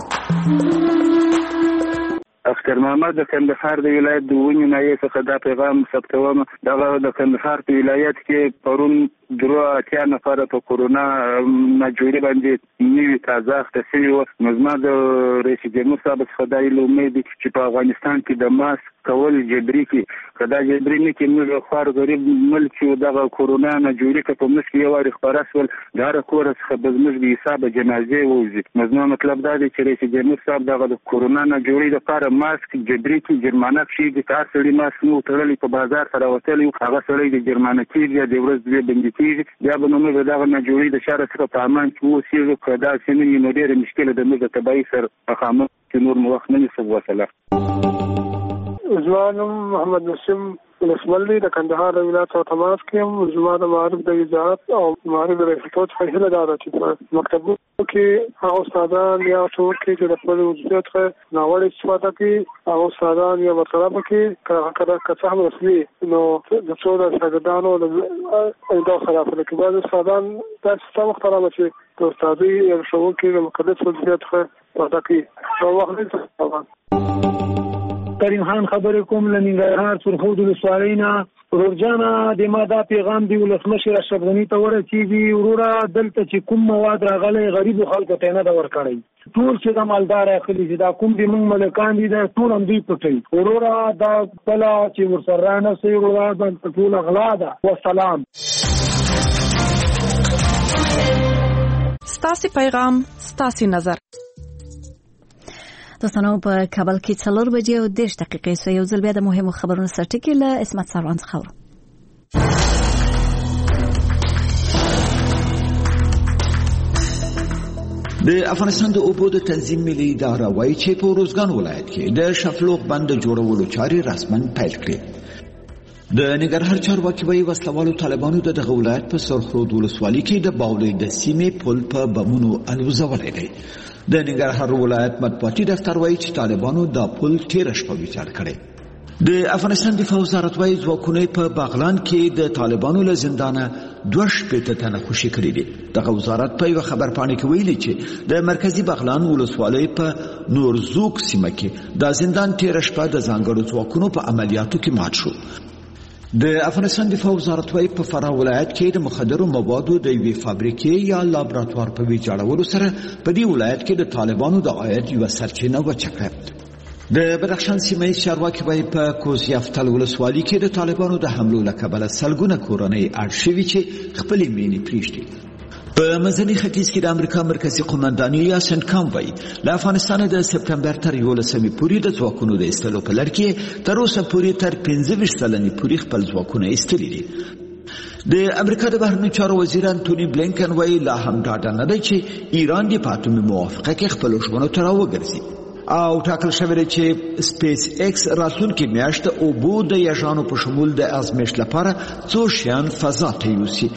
اختر محمد د کندهار د ولایت د ونې ناحیې څخه دا پیغام ثبتوم. دغه د کندهار په ولایت کې پرون درو اتیا نفره په کورونا مجبوري باندې نوي تازه اخته شوي وو. نو زما د رئیس جمهور صاحب څخه دا امید چې په افغانستان کې د ماسک کول جبري کړي. که دا جبري نه کړي موږ خوار غریب ملک چې دغه کورونا مجبوري که په موږ کې یو وارې خپاره شول د هر کور څخه به زموږ د حسابه جنازې ووځي. نو زما مطلب دا دی چې رئیس جمهور صاحب دغه د کورونا مجبوري دپاره ماسک جبري کړي، جرمانه کښېږدي. که هر سړي ماسک نه و تړلی په بازار ته راوتلی هغه سړی د جرمانه کېږي، د ورځ دوې بندي کېږي. بیا به نو موږ دغه مجبوري د شهره څخه په امان کې واوسېږو. که داسې نه وي نو ډېره مشکله ده، موږ د تباهي سره مخامخ چې نور مو وخت نه نیسو. وسلام. زما نوم محمد نسیم ولسملي د کندهار د ولایت او تماس کې زما د معارف د وزارت او معارف د ریاستوت فیصله دا ده چې مکتبو کې هغه استادان یا ټول کې چې د خپل وضعیت څخه ناوړه استفاده کوي هغه استادان یا مطلب کې کله کله هم رسمي نو د څو د شاګردانو د خلاف کې بعض استادان د سیستم محترم چې د استادي یا شغل کې د مقدس وضعیت څخه پاتې کوي او وخت کریم خان خبرې کوم له ننګرهار سرخود ولسوالینا ورورجانا د ما دا پیغام دی ولسمشر اشرف غنی ته ورسیږي وروره دلته چې کوم مواد راغلي غریب خلکو ته نه دا ورکړي ټول چې د مالدار اخلي چې دا کوم د موږ ملکان دي دا ټول هم دوی پټي وروره دا بلا چې ورسره نه سي وروره د ټول اغلا ده والسلام. ستاسي پیغام ستاسي نظر. دوستانو په کابل کې څلور بجې او دېرش دقیقې سو یو ځل بیا د مهمو خبرونو سرټکی له اسمت سروان څخه اورو. د افغانستان د اوبو د تنظیم ملي اداره وایي چې په روزګان ولایت کې د شفلوغ بند جوړولو چارې رسماً پیل کړې. د ننګرهار چارواکي وایي وسلوالو طالبانو د دغه ولایت په سرخرود ولسوالۍ کې د باولۍ د سیمې پل په بمونو الوزولی دی. د ننګرهار ولایت مطبوعاتي دفتر وایي چې طالبانو دا پل تیره شپه ویجاړ کړی. د افغانستان دفاع وزارت وایي ځواکونه په باغلان کې د طالبانو له زندانه دوه شپېته تنه خوشي کړي دي. دغه وزارت په یوه خبرپاڼه کې ویلي چې د مرکزي باغلان ولسوالۍ په نورزوک سیمه کې د زندان تیره شپه د ځانګړو ځواکونو په عملیاتو کې مات شو. د افغانستان دفاع وزارت وایي په فراه ولایت کې د مخدرو موادو د یوې فابریکې یا لابراتوار په ویجاړولو سره په دې ولایت کې د طالبانو د عاید یوه سرچینه وچه کړه. د بدخشان سیمه ییز چارواکي وایي په کوز یفتل ولسوالۍ کې د طالبانو د حملو له کبله سلګونه کورنۍ اړ شوي چې خپلې مینې پرېږدي. په منځني ختیځ کې د امریکا مرکزي قومنداني یا سنټکام وایي له افغانستان د سپتمبر تر یولسمې پورې د ځواکونو د ایستلو په لړ کې تر اوسه پورې تر پنځه ویشت سلنې پورې خپل ځواکونه ایستلي دي. د امریکا د بهرنیو چارو وزیر انټوني بلینکن وایي لا هم ډاډه نه دی چې ایران د په اتومي موافقه کې خپلو ژمنو ته راوګرځي او ټاکل شوی دی چې سپیس ایکس راتلونکې میاشت د اوبو د یاژانو په شمول د ازمېښت لپاره څو شیان فضا ته یوسي.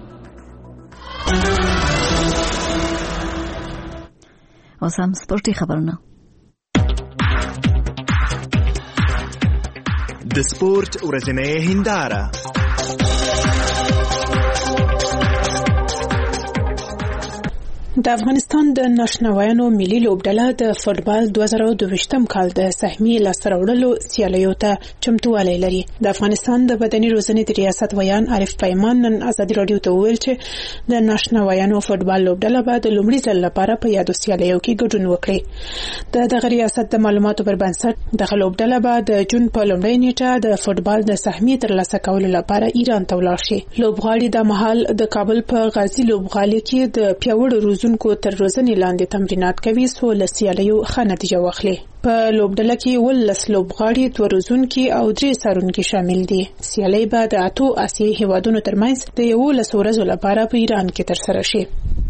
اوس هم سپورتي خبرونه. د سپورت ورځنۍ هنداره. د افغانستان د ناشنوایانو ملي لوبډله د فوټبال دوه زره دوه کال د سهمي لاسته راوړلو سیالیو ته چمتووالی لري. د افغانستان د بدني روزنې د ریاست ویان عارف پیمان نن ازادي رادیو ته وویل چې د ناشنوایانو فوټبال لوبډله به د لومړي ځل لپاره په یادو سیالیو کې ګډون وکړي. د دغه ریاست د معلوماتو پر بنسټ دغه لوبډله به د جون په لومړۍ نیټه د فوټبال د سهمي ترلاسه کولو لپاره ایران ته ولاړ شي. لوبغاړي د مهال د کابل په غازی لوبغالي کې د پیاوړو روزنې کو تر روزنې لاندې تمرینات کوي سو لسیالیو ښه نتیجه واخلي. په لوبډله کې ولس لوبغاړي دوه روزونکي او درې سارونکي شامل دي. سیالي به د اتو آسیایي هیوادونو ترمنځ د یولس ورځو لپاره په ایران کې ترسره شي.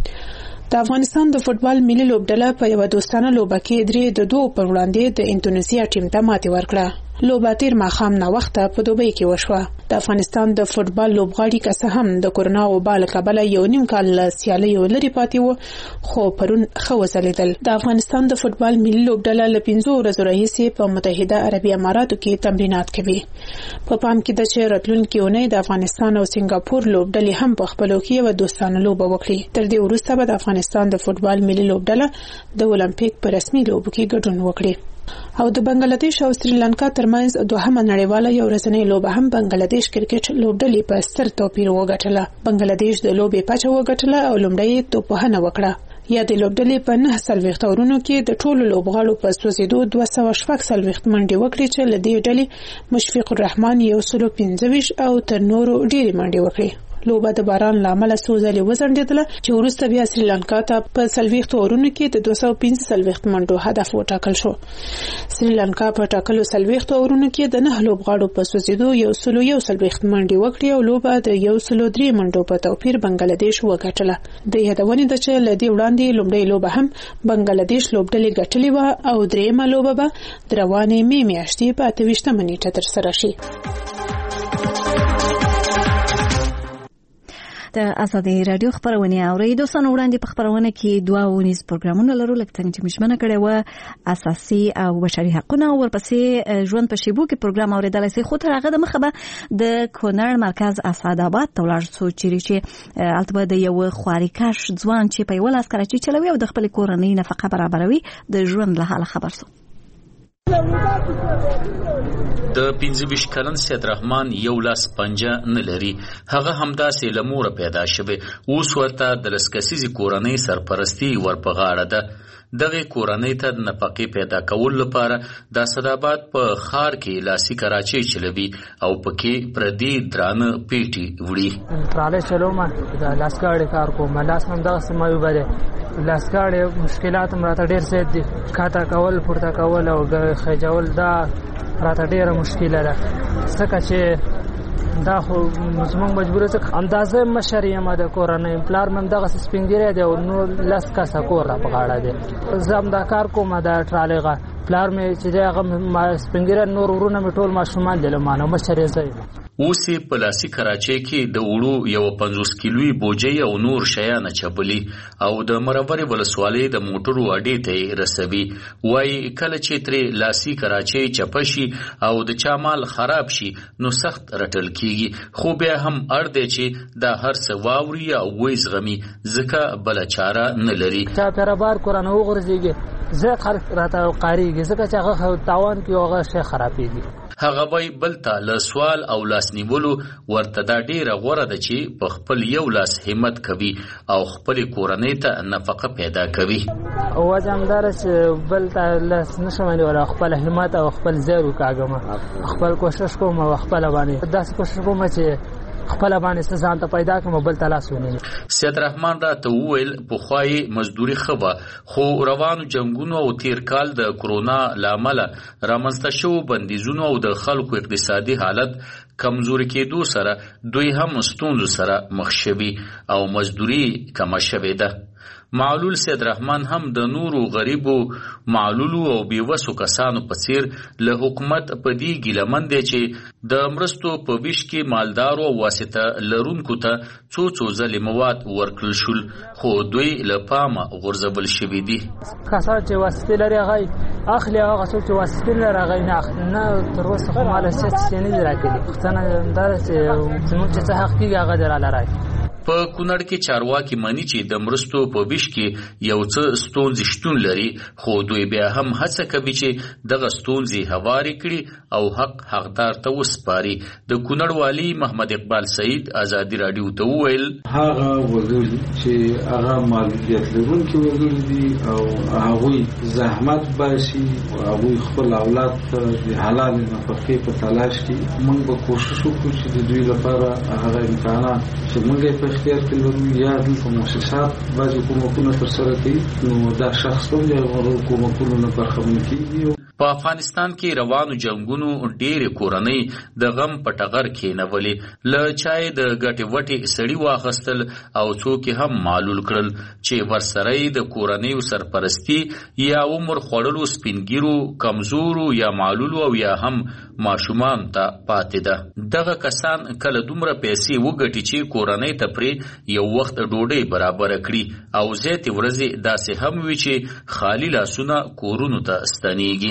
د افغانستان د فوټبال ملي لوبډله په یو دوستانه لوبه کې درې د دوه پر وړاندې د انډونیزیا ټیم ته ماتې ورکړه. لوبه تیر ماښام ناوخته په دوبۍ کې وشوه. د افغانستان د فوټبال لوبغاړي که څه هم د کورونا وبا له کبله یو نیم کال له سیالیو لرې پاتې وو خو پرون ښه وځلېدل. د افغانستان د فوټبال ملي لوبډله له پنځو ورځو راهیسې په متحده عربي اماراتو کې تمرینات کوي. په پام کې ده چې راتلونکې اونۍ د افغانستان او سنگاپور لوبډلې هم په خپلو کې یوه دوستانه لوبه وکړي. تر دې وروسته به د افغانستان د فوټبال ملي لوبډله د اولمپیک په رسمي لوبو کې ګډون وکړي. او د بنگلاديش او سریلانکا ترمنځ دوهمه نړیواله یو ورځنۍ لوبه هم بنگلاديش کرکټ لوبډلې په ستر توپیر وګټله. بنگلاديش د لوبې پچه وګټله او لومړی توپوهنه وکړه. یا د لوبډلې په نه څلوېښت اورونو کې د ټولو لوبغاړو په سوځېدو دوه سوه شپږ څلوېښت منډې وکړې چې له دې ډلې مشفق الرحمن یو سلو پنځه ویشت او تر نورو ډېرې منډې وکړې. لوبه د باران له امله څو ځلې وځنډېدله چې وروسته بیا سریلانکا ته په څلوېښتو اورونو کې د دوه سوه پنځه څلوېښت منډو هدف وټاکل شو. سریلانکا په ټاکلو څلوېښتو اورونو کې د نهه لوبغاړو په سوځېدو یو سلو یو څلوېښت منډې وکړې او لوبه د یو سلو درې منډو په توپیر بنگلاديش وګټله. د یادونې ده چې له دې وړاندې لومړۍ لوبه هم بنگلاديش لوبډلې ګټلې وه او درېیمه لوبه به د روانې مې میاشتې په اته ویشتمه نیټه ترسره شي. د ازادي رادیو خبرونه اوري. دوستانو وړاندې په خبرونه کې دوه ونیز پروګرامونه لرو لکه څنګه چې مشمنه کړې و اساسي او بشري حقوقونه او ورپسې ژوند په شیبو کې پروګرام اوریدل شي. خو تر هغه د مخه به د کونړ مرکز اسعدآباد ته ولاړ شو چې البته د یو خواریکش ځوان چې په یو لاس کراچي چلوي او د خپل کورنۍ نفقه برابروي د ژوند له حال خبر شو. د پنځه ویشت کلن سید رحمان یو لاس پنجه نه لري. هغه همداسې له موره پیدا شوی، اوس ورته د لس کسیزې کورنۍ سرپرستي ورپه غاړه ده. دغه کورنۍ ته د نفقې پیدا کولو لپاره د اسعدآباد په ښار کې لاسي کراچۍ چلوي او پکې پردي درانه پیټي وړي. تراله چلوم د لاسګاړې کار کوم، لاس هم دغسې ما وبره لاسګاړې مشکلات هم راته ډېر زیات دي. کاته کول پورته کول او خیجول دا راته ډېره مشکله ده، ځکه چې دا خو زموږ مجبوره ځکه اندازه مشر یم د کورنۍ، پلار مې هم دغسې سپین ږیری دی او نور لس کسه کور را په غاړه دی. زه هم دا کار کوم د ټرالۍ غا پلار مې چې دی هغه سپین ږیری نور ورونه مې ټول ماشومان دي له ما نه، مشر یې زه یم. اوس یې په لاسي کراچۍ کې د وړو یو پنځوس کیلوي بوجۍ او نور شیان چپلي او د مرورې ولسوالۍ د موټرو اډې ته یې رسوي. وایي کله چې ترې لاسي کراچۍ چپه شي او د چا مال خراب شي نو سخت رټل کیږي، خو بیا هم اړ دی چې دا هر څه واوري او ویې زغمي، ځکه بله چاره نه لري. چا پیرهبار کورانه وغورځېږي زه خلک راته قاریږي، ځکه چې هغه تاوان کوي او هغه شی خرابېږي. هغه وای بل ته له سوال او لاس نیولو ورته دا ډیره غوره ده چې په خپل یو لاس همت کوي او خپل کورنۍ ته نفقه پیدا کوي. وجه همداره چې بل ته لاس نشم نیولی، خپل همت او خپل زیر وکاږم، خپل کوشش کوم او خپل باندې داسې کوشش کوم چې خپل باندې ځان ته پیدا کوم بل ته لاس ونیسم. سید رحمان راته وویل پخوای مزدوري خبه، خو روانو جنگونو او تیر کال د کرونا لامل رامنځته شو بندیزونو او د خلکو اقتصادي حالت کمزوري کېدو سره دوی هم ستونزو سره مخ شوي او مزدوري کمه شوې ده. معلول سید رحمان هم د نورو غریبو معلولو او بیوسو کسانو په څیر له حکومت په دې ګیلمن دی چې د مرستو په ویش کې مالدارو او واسطه لرونکو ته څو څو ځلې مواد ورکړل شول، خو دوی له پامه غورځول شوي دي. کسان چې واسطې لري هغه اخلي، هغه څوک چې واسطې لري هغه نه اخلي. نه تر اوسه خو ماله څه نه دي راکړي، پښتنه دا چې زموږ چې څه حق کېږي هغه دې راله راکړي. په کونړ کې چارواکي مانی چې د مرستو په ویش کې یو څه ستونزې شتون لري، خو دوی بیا هم هڅه کوي چې دغه ستونزې هوارې کړي او حق حقدار ته وسپاري. د کونړ والی محمد اقبال سعید ازادي رادیو ته وویل هغه وګړي چې هغه مالکیت لرونکي وګړي دي او هغوی زحمت باسي او هغوی خپل اولاد ته د حلال نفقې په تلاش کې، موږ به کوشش وکړو چې د دوی لپاره هغه امکانات چې موږ یې په اختیار کې لرو یا دلته مؤسسات بعضې کومکونه ترسره کوي نو دا شخص هم د هغو کومکونو نه برخمن کېږي. په افغانستان کې روانو جنگونو ډېرې کورنۍ د غم په ټغر کېنولې، له چای د ګټې وټې سړي واخیستل او څوک هم معلول کړل چې ورسره یې د کورنیو سرپرستی یا عمر خوړلو سپینګیرو کمزورو یا معلولو او یا هم ماشومان ته پاتې ده. دغه کسان کله دومره پیسې وګټي چې کورنۍ ته پرې یو وخت ډوډۍ برابره کړي او زیاتې ورځې داسې هم وي چې خالي لاسونه کورونو ته ستنېږي.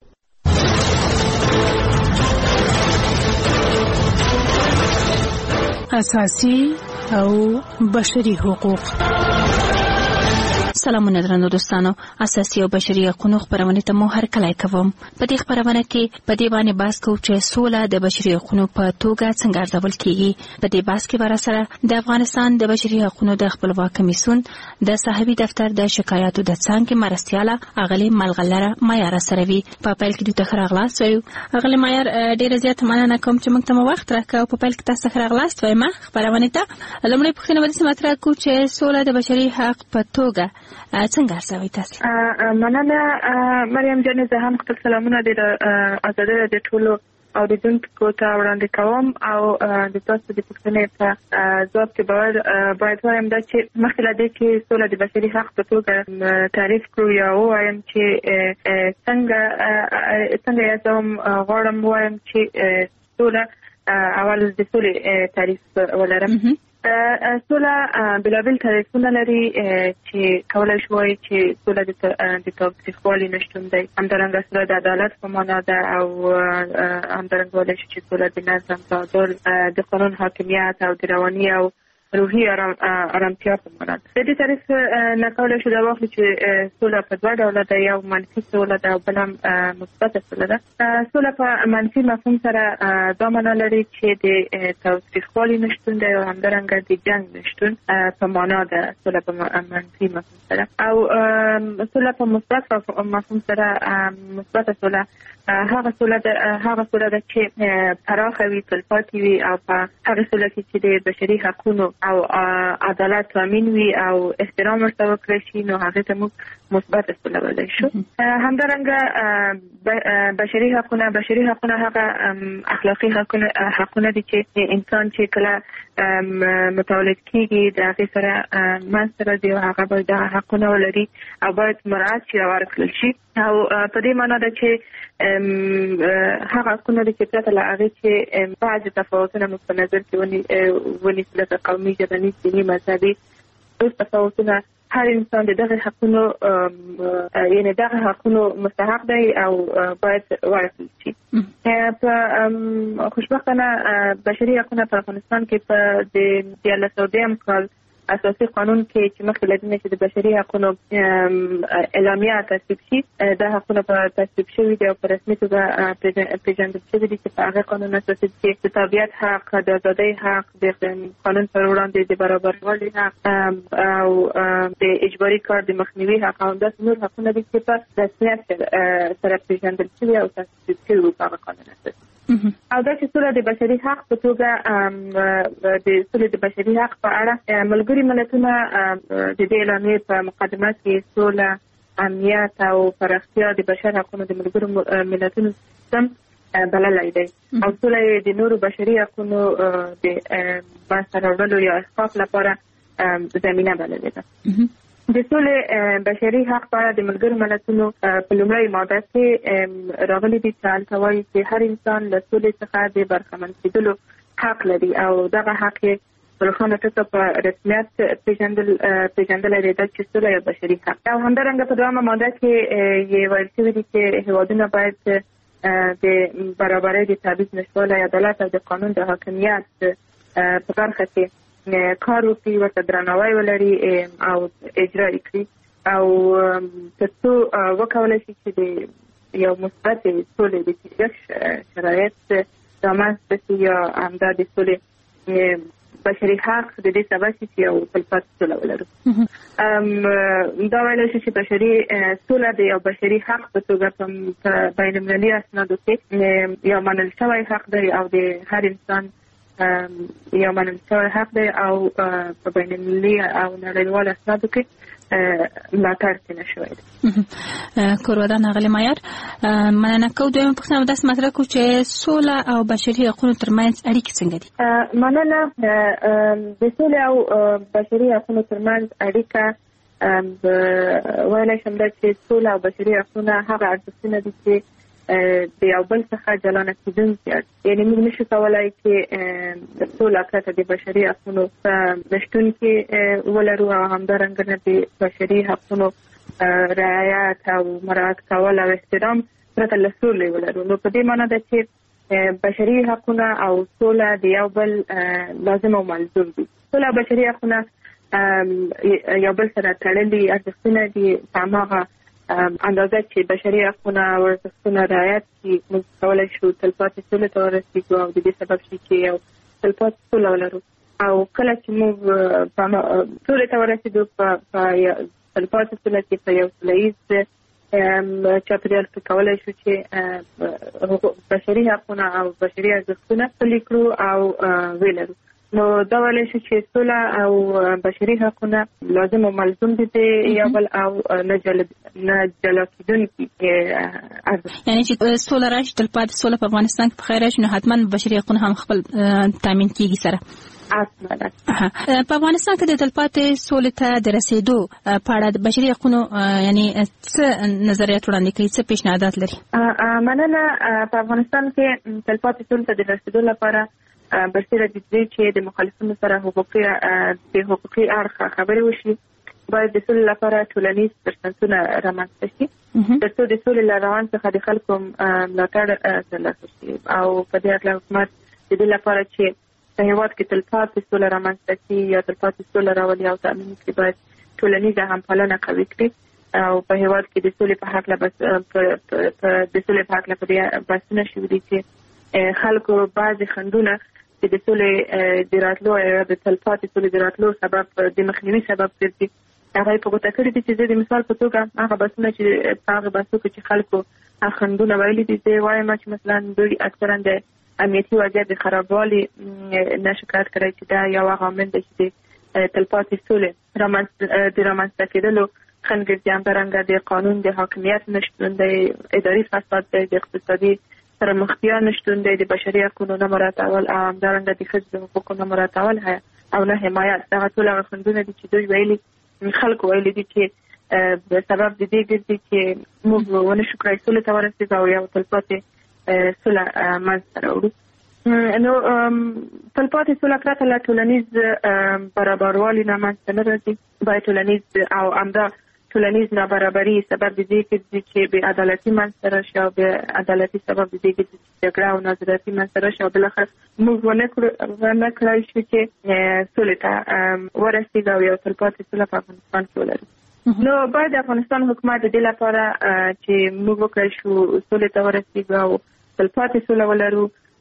اساسي او بشري حقوق. سلامونه درنو دوستانو، اساسي او بشري حقوقو خبرونه ته مو هر کله کوم. په دې خبرونه کې په دې باندې بحث کوو چې سوله د بشري حقوقو په توګه څنګه ارزول کیږي. په دې بحث کې ورا سره د افغانستان د بشري حقوقو د خپلواک کمیسیون د صاحبي دفتر د شکایاتو د څنګه مرستياله اغلی ملغلره معیار سره وی. په پیل کې د تخراغلاس ویو اغلی معیار ډیر زیات مننه کوم چې موږ ته وخت راکاو. په پیل کې تاسو تخراغلاس وایم خبرونه ته لمړی پوښتنه ودی مطرح کو چې سوله د بشري حق په توګه څنګه ارزوي تاسو؟ مننه مریم جان، زه هم خپل سلامونه د ازادي رادیو ټولو اوریدونکو ته وړاندې کوم او د تاسو د پوښتنې په ځواب کې باید باید وایم دا چې مخکې له دې چې سوله د بشري حق په توګه تعریف کړو یا ووایم چې څنګه څنګه یې زه غواړم ووایم چې سوله اول د سولې تعریف ولرم. سوله بلابل تعریفونه لري چې کولای شوی چې سوله د تاوتریخوالي نشتون دی، همدارنګه سوله د عدالت په معنا ده او همدارنګه ولای شي چې سوله د نظم تعادل، د قانون حاکمیت او د رواني او روحي آرامتیا په معنا ده. د دې تعریف نه کولای شو دا واخلو چې سوله په دوه ډوله ده، یو منفي سوله ده او بل هم مثبته سوله ده. سوله په منفي مفهوم سره دا معنا لري چې د تاوتریخوالي نشتون دی او همدارنګه د جنگ نشتون په معنا ده سوله په منفي مفهوم سره. او سوله په مثبت مفهوم سره مثبته سوله هغه سوله ده هغه سوله ده چې پراخه وي، تلپاتې وي او په هغه سوله کې چې د بشري حقوقو او عدالت تامین وي او احترام ورته وکړل شي، نو هغه ته موږ مثبت سوله ویلی شو. همدارنګه بشري حقوقو بشري حقوقو هغه اخلاقي حقوقو حقوقو دي چې انسان چې کله متولد کیږي د هغې سره منځته راځي او هغه باید دغه حقونه ولري او باید مراعات شي او ورکړل شي. او په دې معنا ده چې هغه حقونه دي چې پرته له هغې چې بعضې تفاوتونه موږ په نظر کې ونیسو، لکه قومي، ژبني، دیني، مذهبي، اوس تفاوتونه هر انسان د دغه حقونو یعنی دغه حقونو مستحق دی او باید ورکړل شي. په خوشبختانه بشري حقونه په افغانستان کې په د دیارلس سوه دویم کال اساسي قانون کې چې مخکې له دې نه چې د بشري حقونو اعلامیه تصویب شي، دا حقونه په تصویب شوي دي او په رسمي توګه پېژندل شوي دي چې په هغه قانون اساسي کې د تابعیت حق، د ازادۍ حق، د قانون پر وړاندې د برابروالي حق او د اجباري کار د مخنیوي حق او داسې نور حقونه دي چې په رسمیت سره پېژندل شوي او تصویب شوي وو په هغه قانون اساسي. او دا چې سوله د بشري حق په توګه د سولې د بشري حق په اړه ملګري ملتونه د دې اعلامیې په مقدمه کې سوله، امنیت او پراختیا د بشر حقونو د ملګرو ملتونو سیستم بللی دی او سوله د نورو بشري حقونو د منځته راوړلو یا احقاق لپاره زمینه بللی ده. د سولې بشري حق په اړه د ملګرو ملتونو په لومړۍ ماده کې راغلي دي چې هلته وایي چې هر انسان له سولې څخه د برخمن کېدلو حق لري او دغه حق یې په روښانه توګه په رسمیت پېژندلی دی چې سوله یو بشري حق. او همدارنګه په دویمه ماده کې یې ویل شوي دي چې هېوادونه باید د برابرۍ، د تبعیض نشتوالی، عدالت او د قانون د حاکمیت په برخه کې کار وکړي، ورته درناوی ولري او اجرا یې کړي او تر څو وکولی شي چې د یو مثبت سولې د ټینګښت شرایط رامنځته شي یا همدا د سولې بشري حق د دې سبب شي چې یو تلپاتې سوله ولرو. دا ویلی شي چې بشري سوله د یو بشري حق په توګه په بین المللي اسنادو کې یو منل شوی حق دی او د هر انسان یو منل شوی حق دی او په بین المللي او نړیوالو اسنادو کې ملاتړ کړی شوی دی. کورودان اغلی مایار مننه کوو. دویمه پوښتنه داسې مطرح کړو چې سوله او بشري حقونو ترمنځ اړیکې څنګه دي؟ مننه. د سولې او بشري حقونو ترمنځ اړیکه ویلی شم ده چې سوله او بشري حقونه هغه ارزښتونه دي چې د یو بل څخه جلا نه کېدونکي دي. یعنې موږ نشو کولی چې د سوله پرته د بشري حقونو په نشتون کې ولرو او همدارنګه نه د بشري حقونو رعایت او مراعات کول او احترام پرته له سولې ولرو. نو په دې معنی ده چې بشري حقونه او سوله د یو بل لازم او ملزوم دي. سوله او بشري حقونه یو بل سره تړلي ارزښتونه دي. په هماغه اندازه چې بشري حقونه او ارزښتونه رعایت کړي موږ کولی شو تلپاتې سولې ته ورسېږو او د دې سبب شي چې یو تلپاتې سوله ولرو. او کله چې موږ سولې ته ورسېږو په تلپاتې سوله کې په یو سوله ییز چاپېریال کې کولی شو چې بشري حقونه او بشري ارزښتونه پلي کړو او ولرو. نو دا ویلی شو چې سوله او بشري حقونه لازم او ملزوم دي د یو بل او نه جلا کېدونکي ارزښت. یعنې چې سوله راشي تلپاتې سوله په افغانستان کې په خیر راشي نو حتما بشري حقونه هم خپل تامین کېږي سره. په افغانستان کې د تلپاتې سولې ته د رسېدو په اړه د بشري حقونو یعنې څه نظریات وړاندې کوي، څه پیشنهادات لري؟ مننه. په افغانستان کې تلپاتې سولې ته د رسېدو لپاره برسره د دې چې د مخالفینو سره حقوقي د حقوقي اړخ خبرې وشي باید د سولې لپاره ټولنیز فرصتونه رامنځته شي ترڅو د سولې له روان څخه د خلکو ملاتړ ترلاسه شي او په دې اړه حکومت د دې لپاره چې په هېواد کې تلپاتې سوله رامنځته شي یا تلپاتې سوله راولي او تأمین کړي باید ټولنیزه همپالنه قوي کړي او په هېواد کې د سولې په هکله د سولې په هکله په دې بحثونه شوي دي چې خلکو بعضې خنډونه چې د سولې د راتلو یا د تلپاتې سولې د راتلو سبب د مخنیوي سبب ګرځي هغه په ګوته کړی دي چې د مثال په توګه هغه بحثونه چې په هغه بحثو کې چې خلکو خنډونه ویلي دي زه وایم چې مثلا دوی اکثرا د امنیتي وضعیت د خرابوالي نه شکایت کړی چې دا یو عامل دی چې د تلپاتې سولې د رامنځته کېدلو خنډ ګرځي. همدارنګه د قانون د حاکمیت نشتون دی، اداري فساد دی، د اقتصادي پرمختیا نشتون دی، د بشري حقوقو نه مراعاتول او همدارنګه د ښځو د حقوقو نه مراعاتول او نه حمایت. دغه ټول هغه خنډونه دي چې دوی ویلي خلکو ویلي دي چې سبب د دې ګرځي چې موږ ونه شو کړای سولې ته ورسېږو او یو تلپاتې سوله منځته راوړو. نو تلپاتې سوله پرته له ټولنیز برابروالي نه منځته نه راځي. باید ټولنیز او همدا ټولنیز نابرابري سبب د دې ګرځي چې بې عدالتي منځته راشي او بې عدالتي سبب د دې ګرځي چې جګړه او نارضایتي منځته راشي او بالاخره موږ ونه کړای شو چې سولې ته ورسېږو او یو تلپاتې سوله په افغانستان کې ولرو. نو باید د افغانستان حکومت د دې لپاره چې موږ وکړای شو سولې ته ورسېږو او تلپاتې سوله ولرو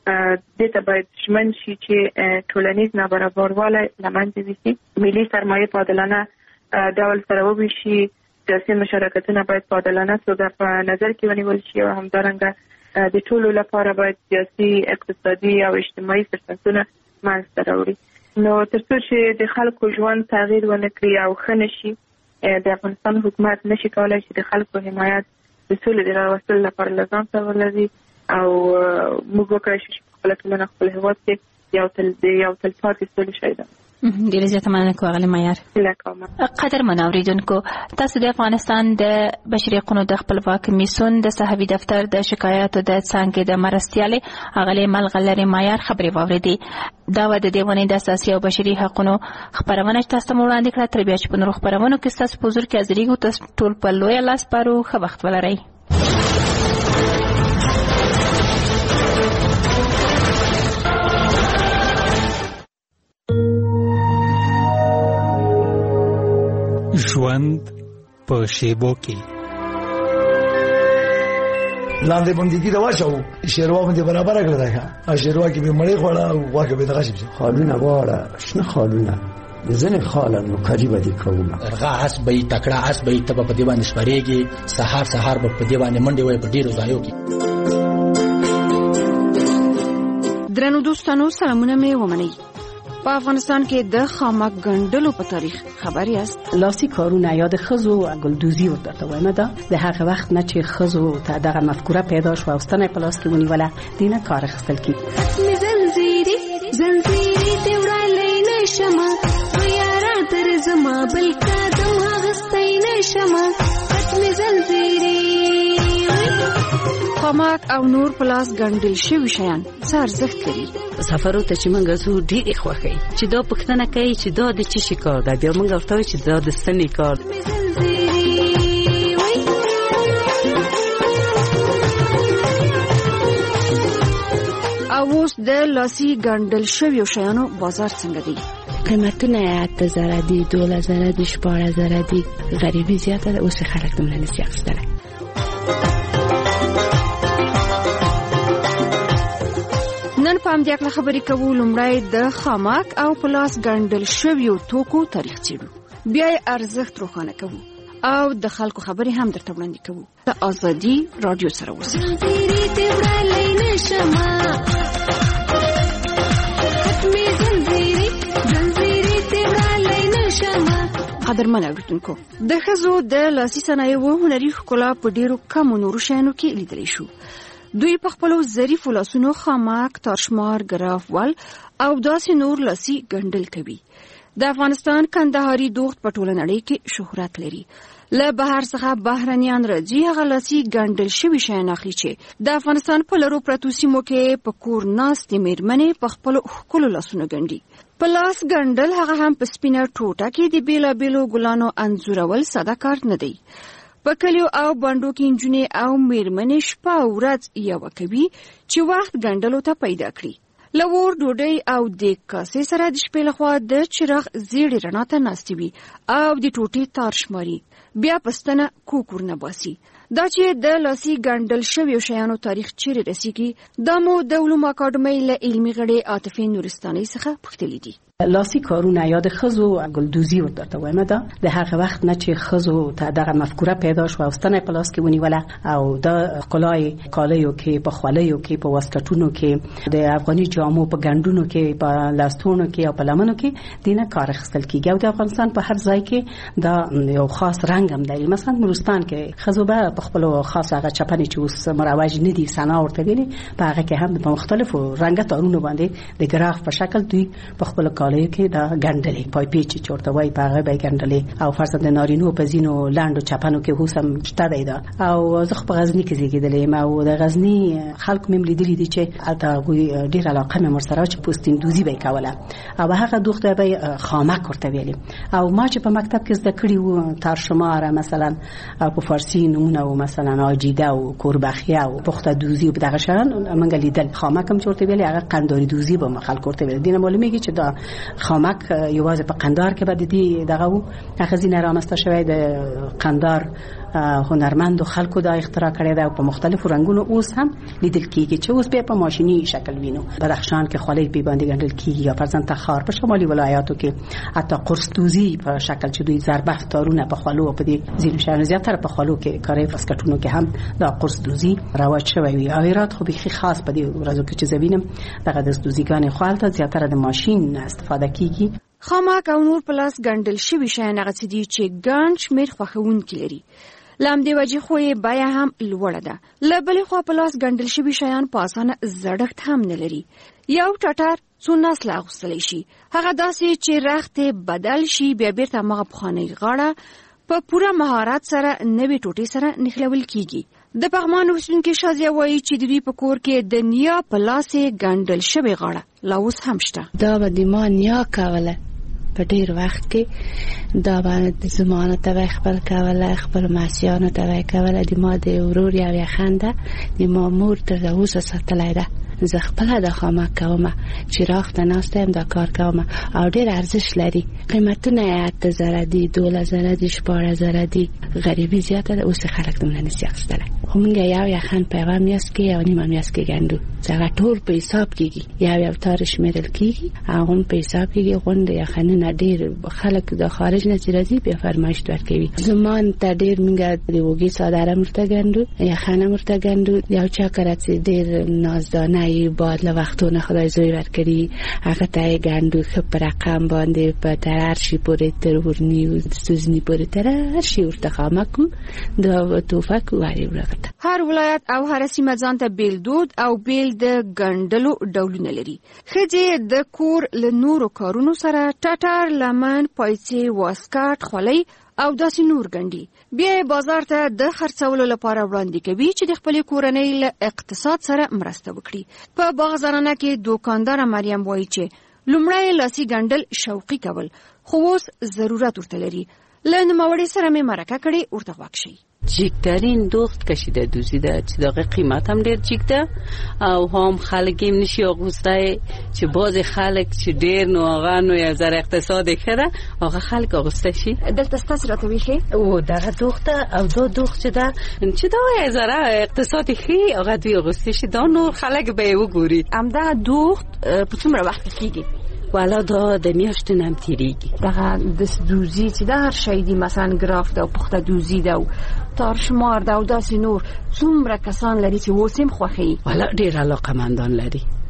دې ته باید ژمن شي چې ټولنیز نابرابروالی له منځه یوسي، ملي سرمایه په عادلانه ډول سره وویشي، سیاسي مشارکتونه باید په عادلانه توګه په نظر کې ونیول شي او همدارنګه د ټولو لپاره باید سیاسي، اقتصادي او اجتماعي فرصتونه منځته راوړي. نو تر څو چې د خلکو ژوند تغییر ونه کړي او ښه نه شي د افغانستان حکومت نشي کولای چې د خلکو حمایت د سولې د راوستلو لپاره له ځان سره ولري او موږ وکړای شو چې په خپله ټولنه خپل هېواد کې یو تل د یو تلپاتې سولې شی ده. ډیره زیاته مننه کوم غلی معیار. قدرمن اوریدونکو، تاسو د افغانستان د بشري حقوقو د خپلواک کمیسیون د صحوي دفتر د شکایاتو د څانګې د مرستیالې اغلی ملغلرې معیار خبرې واوریدې. دا و د دې ونې د اساسي او بشري حقوقو خبرونه چې تاسو ته وړاندې کړه. تر بیا چې په نورو خبرونو کې ستاسو په حضور کې حاضرېږو، تاسو ټول په لویه لاس پارو. ښه وخت ولرئ. ژوند په شیبو کې لاندې باندې دا واچو شیروا باندې برابر کړل دا ښه شیروا کې به مړې خوړه او واکه به دغه شي خالونه واړه شنه خالونه ځنه خالونه قریبه دي کومه هغه اس به تکړه اس به ته په دی باندې شپريږي سحر سحر په دی باندې منډي وای په ډیرو ځایو کې. درنو دوستانو سلامونه مې ومنئ. په افغانستان کې د خامک ګنډلو په تاریخ خبر یاست؟ لاسي کارونه یا د خزو ګلدوزي ورته وایم دا د هغه وخت نه چې خزو ته دغه مفکوره پیدا شو او ستنه په لاس کې ونیوله دینه کار اخیستل کی. زنجیری زنجیری دی وړاندې نشم یارا تر زما بل قدم هغستای نشم پټ می زنجیری. خامک او نور پلاس ګنډل شوی شیان څه ارزښت لري؟ سفرو ته چې موږ زو ډېر خوښي چې دا پښتنه کوي چې دا د چی شي کار ده، بیا موږ ورته چې دا د ستنې کار. او اوس د لاسي ګنډل شویو شیانو بازار څنګه دی؟ قیمتونه اته زره دي، دوله زره دي، شپاره زره دي. غریبي زیاته ده، اوس خلک دومره نشي اخیستلی. نن په همدې اړه خبرې کوو. لومړی د خامک او پلاس ګنډل شویو توکو تاریخ څېړو، بیا یې ارزښت روښانه کوو او د خلکو خبرې هم درته وړاندې کوو. د ازادي راډیو سره اوسئ. قدرمن اوریدونکو، د ښځو د لاسي صنایعو هنري ښکلا په ډېرو کمو نورو شیانو کې لیدلی شو. دوی په خپلو ظریفو لاسونو خامک، تارشمار، ګراف وال او داسې نور لاسي ګنډل کوي. د افغانستان کندهاري دوخت په ټوله نړۍ کې شهرت لري. له بهر څخه بهرنیان راځي هغه لاسي ګنډل شوي شیان اخلي چې د افغانستان په لرو پرتو سیمو کې په کور ناستې میرمنې په خپلو ښکلو لاسونو ګنډي. په لاس ګنډل هغه هم په سپینه ټوټه کې د بېلابېلو ګلانو انځورول ساده کار نه دی. په کلیو او بانډو کې نجونې او میرمنې شپه او ورځ یوه کوي چې وخت ګنډلو ته پیدا کړي. له اور ډوډۍ او د کاسې سره د شپې لخوا د چراغ زیړې رڼا ته ناستې وي او د ټوټې تار شماري. بیا پستنه کوکور نه باسي. دا چې د لاسي ګنډل شویو شیانو تاریخ چیرې رسیږي دا مو د علومو اکاډمۍ له علمي غړې عاطفې نورستانۍ څخه پوښتلي دي. لاسي کارونه یا د ښځو ګلدوزي ورته وایم دا د هغه وخت نه چې ښځو ته دغه مفکوره پیدا شوه او ستنه په لاس کې ونیوله او د ښکلای کالیو کې په خولیو کې په واسکټونو کې د افغاني جامو په ګنډونو کې په لاستونو کې او په لمنو کې دینه کار اخیستل کېږي او د افغانستان په هر ځای کې دا یو خاص رنګ هم لري. مثلا نورستان کې ښځو به په خپلو خاص هغه چپنې چې اوس مروج نه دي سنا ورته ویلي په هغه کې هم په مختلفو رنګه تارونو باندې د ګراف په شکل دوی په خپلو کالیو کې دا ګنډلې پای پیچ چورته وای په هغه به ګنډلې او فرض د نارینو په زینو لاندو چپنو کې اوس هم شته دی دا. او زه په غزنی کې زیږېدلې ما او د غزنی خلکو مې لیدلې دي چې البته ډېر علاقه مې مرسره چې پوستین دوزي به کوله او هغه دوخته به خامک ورته ویلې او ما چې په مکتب کې زده کړی و تر شماره مثلا په فارسی نمونه او مثلا آجیده او کوربخیه او پخته دوزی په دغه شان منګ لیدل خامک هم چورته ویلې هغه قنداری دوزی به خلک ورته ویل. دینه معلومیږي چې دا خامک یوازې په قندار کې به دي دغه و هغه زینه رامسته شوی د قندار هنرمند خلکو دا اختراع کړی دا په مختلفو رنگونو اوس هم لیدل کیږي چې اوس به په ماشینی شکل وینو. بدخشان کې خولې په باندې ګنډل کیږي یا فرضاً تخار په شمالي ولایاتو کې حتی قرص دوزی په شکل چې دوی ضربه تارونه په خولو په دې زینو شهر زیاتره په خولو کې کاري فسکټونو کې هم دا قرص دوزی رواج شوی وي. ایرات خو به خاص په دې ورځو کې چې زوینم دغه د دوزیګان خالته زیاتره د ماشین استفاده کیږي. خامک او نور پلاس ګنډل شوي شیان هغه څه دي چې ګڼ شمېر خوښونکي لري. له همدې وجې خو یې بیه هم لوړه ده. له بلې خوا پلاس ګنډل شوي شیان په اسانه زړښت هم نه لري. یو ټټر څو نسله اغوستلی شي هغه داسې چې رخت بدل شي بیا بیرته همغه پخوانۍ غاړه په پوره مهارت سره نوې ټوټې سره نښلول کیږي. د پغمان اوسیدونکي شازیه وایي چې د دوی په کور کې د نیا په لاس یې ګنډل شوې غاړه لا اوس هم شته. دا به د ما نیا کوله په ډېر وخت کې دا باندې زمانه ته خپل کوله خپل ماسیانو ته کوله د ما د ورور یو یخنده د ما مور تر اوسه ساتلای ده. زه خپل د خامک کوم چې راخته ناستم دا کار کوم او ډېر ارزش لري. قیمتونه اته زره دي دوله زره دي شپاره زره دي غریبي زیاته ده اوس خلک دمنه نسی اخستله. خو موږ یو یخن پیغام میاس کې یو نیمه میاس کې ګندو څنګه ټول په حساب کېږي یو یو تاریخ مېرل کېږي هغه په حساب کېږي غونډه یخنه ډېر خلک د خارج نه راځي په فرمایش ورکوي. زمان ته ډېر موږ د وګي ساده مرته ګندو یخنه مرته ګندو یو چا کړه ډېر نازدانه ای بعد له وختونه خدای زوی ورکړي هغه ته ګندو خو پر رقم باندې په ترار شي پورې تر ورنی او سوزنی پورې ترار شي ورته خامکو دا توفق وایي ورته. هر ولایت او هر سیمه ځان ته بیل دود او بیل د ګنډلو ډولونه لري. ښځې د کور له نورو کارونو سره ټټر لمن پایڅې واسکټ خولۍ او داسې نور ګنډي. بیا بازار ته د خرڅولو لپاره وړاندې کوي چې د خپلې کورنۍ له اقتصاد سره مرسته وکړي. په باغزرانه کې دوکاندار مریم وایي چې لومړی لاسي ګنډل شوقي کول خو اوس ضرورت ورته لري. له نوموړي سره مې مرکه کړې ورته غوږ شئ. جیکترین دوخت کشیده دوزیده چې دغه قیمت هم ډیر جیک ده او هم خلک هم نشي اغوسته چې باز خلک چې ډیر نو هغه نو یو ذره اقتصاد کړه هغه خلک اغوسته شي. دلته ستاسو راته ویخي او دغه دوخت او دو دوخت چې ده چې دا یو ذره اقتصاد خي هغه دوی اغوسته شي دا نور خلک به وګوري. ام دا دوخت په څومره وخت کېږي؟ والا دا د میاشتې نم تیریږي. دغه د دوزی چې د هر شی دی مثلا ګراف ده او پخته دوزی ده او تار شمار ده او داسې نور څومره کسان لري چې وسیم خوښي؟ والا ډېر علاقه‌مندان لري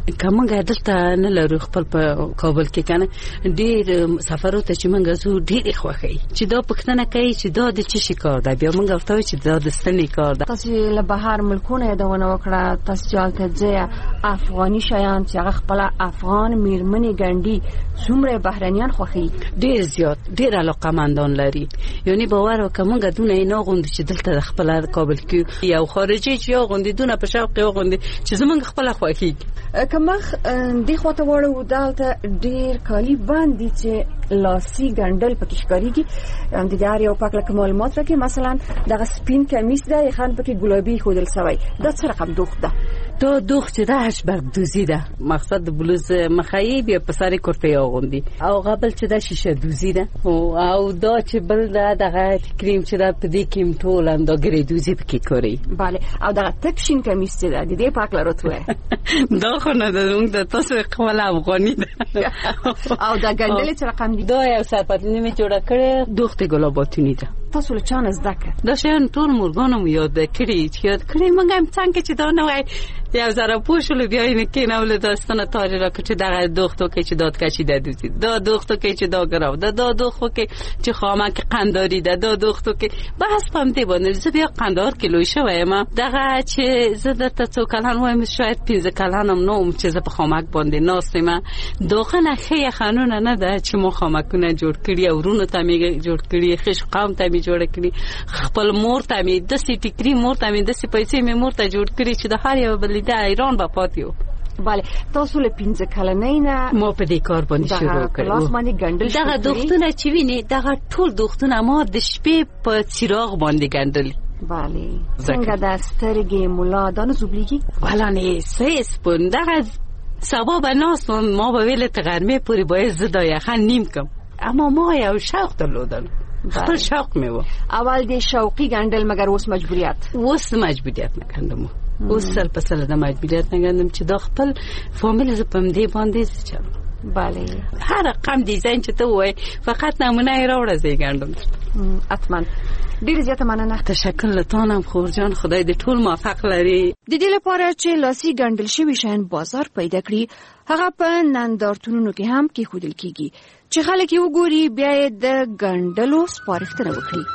کومه دلته نه لرو خپل په کابل کې کنه ډیر سفر ته چې موږ زو ډیر خوخی چې دا پښتنه کوي چې دا د چی شي کار ده بیا موږ ورته چې دا د ستنې کار ده. تاسو له بهر ملکونه یادونه وکړه تاسو چالت ځای افغاني شیان چې هغه خپل افغان میرمنې ګنډي څومره بهرنیان خوخي ډیر زیات ډیر علاقمندان لري یعنی باور وکړه موږ دونه نه غوند چې دلته خپل کابل کې یو خارجي چې غوندي دونه په شوق غوندي چې زمونږ خپل خوخي کمخ دی خواته وړو دالته ډیر کالی باندې چې لاسي ګنډل پکې ښکاریږي د دې یو پاک لکه معلومات راکې مثلا دغه سپین کمیس ده خان پکې ګلابي خودل سوی دا څه رقم دوخت ده تو دوخت ده هشبرګ دوزی ده مقصد بلوز مخایی بیا په سر کرته اغوندي او قبل چې ده شیشه دوزی ده او دا چې بل ده دغه کریم چې ده په دې کې ټول انداګری دوزی پکې کوي bale او دغه تک شین کمیس چې ده د دې پاک لروتوه دا خو نه ده موږ د تاسو خپل افغاني ده او دا ګنډل چې رقم دي دا یو سرپټنی می جوړه کړې دوخت ګلاباتونی ده تاسو له چانه زده کړ دا شیان ټول مورګانو یاد کړی چې یاد کړی موږ هم څنګه چې دا نه وای یو زره پوښل بیا یې کې نه ول داستانه تاریخ را چې دغه دوختو کې چې داد کشی ده دوزی دا دوختو کې چې دا ګراو دا دا دوختو کې چې خامک قنداری ده دا دوختو کې بس پم دی باندې زه بیا قندار کیلو شوم ما دغه چې زه د تاسو کلان وایم شاید پنځه کلانم نو چې زه په خامک باندې ناسم دوغه نه خې خانونه نه ده چې مو خامکونه جوړ کړی او ورونو ته می جوړ کړی خش قوم ته می جوړ کړی خپل مور ته می د سې ټیکری مور ته می د سې پیسې می مور ته جوړ کړی چې د هر یو بل د ایران په پاتیو bale تاسو له پنځه کلنۍ نه مو په دې کار باندې شروع کړو لاس باندې ګنډل دغه دوختونه چې ویني دغه ټول دوختونه ما د شپې په چراغ باندې ګنډل bale څنګه د سترګې مولا دانه زوبلیږي ولا نه سیس پون دغه سبب ناس ما به ویل تغرمه پوری باید زدا یخن نیم کم اما ما یو شوق درلودن خپل شوق می و اول د شوقي ګنډل مگر اوس مجبوریت اوس مجبوریت نه کندم اوس سر په سر د مجبوریت نه کندم چې دا خپل فامیل ز پم دی باندې چل bale هر رقم دیزاین چې ته وای فقط نمونه راوړه زی ګنډم اتمن ډیر زیاته مننه تشکر لتانم خورجان خدای دې ټول موفق لري د دې لپاره چې لاسي ګنډل شوی شین بازار پیدا کړي هغه په نندارتونونو کې هم کې خودل کیږي چې خلک یې وګوري بیا د ګنډلو سپارښتنه وکړي.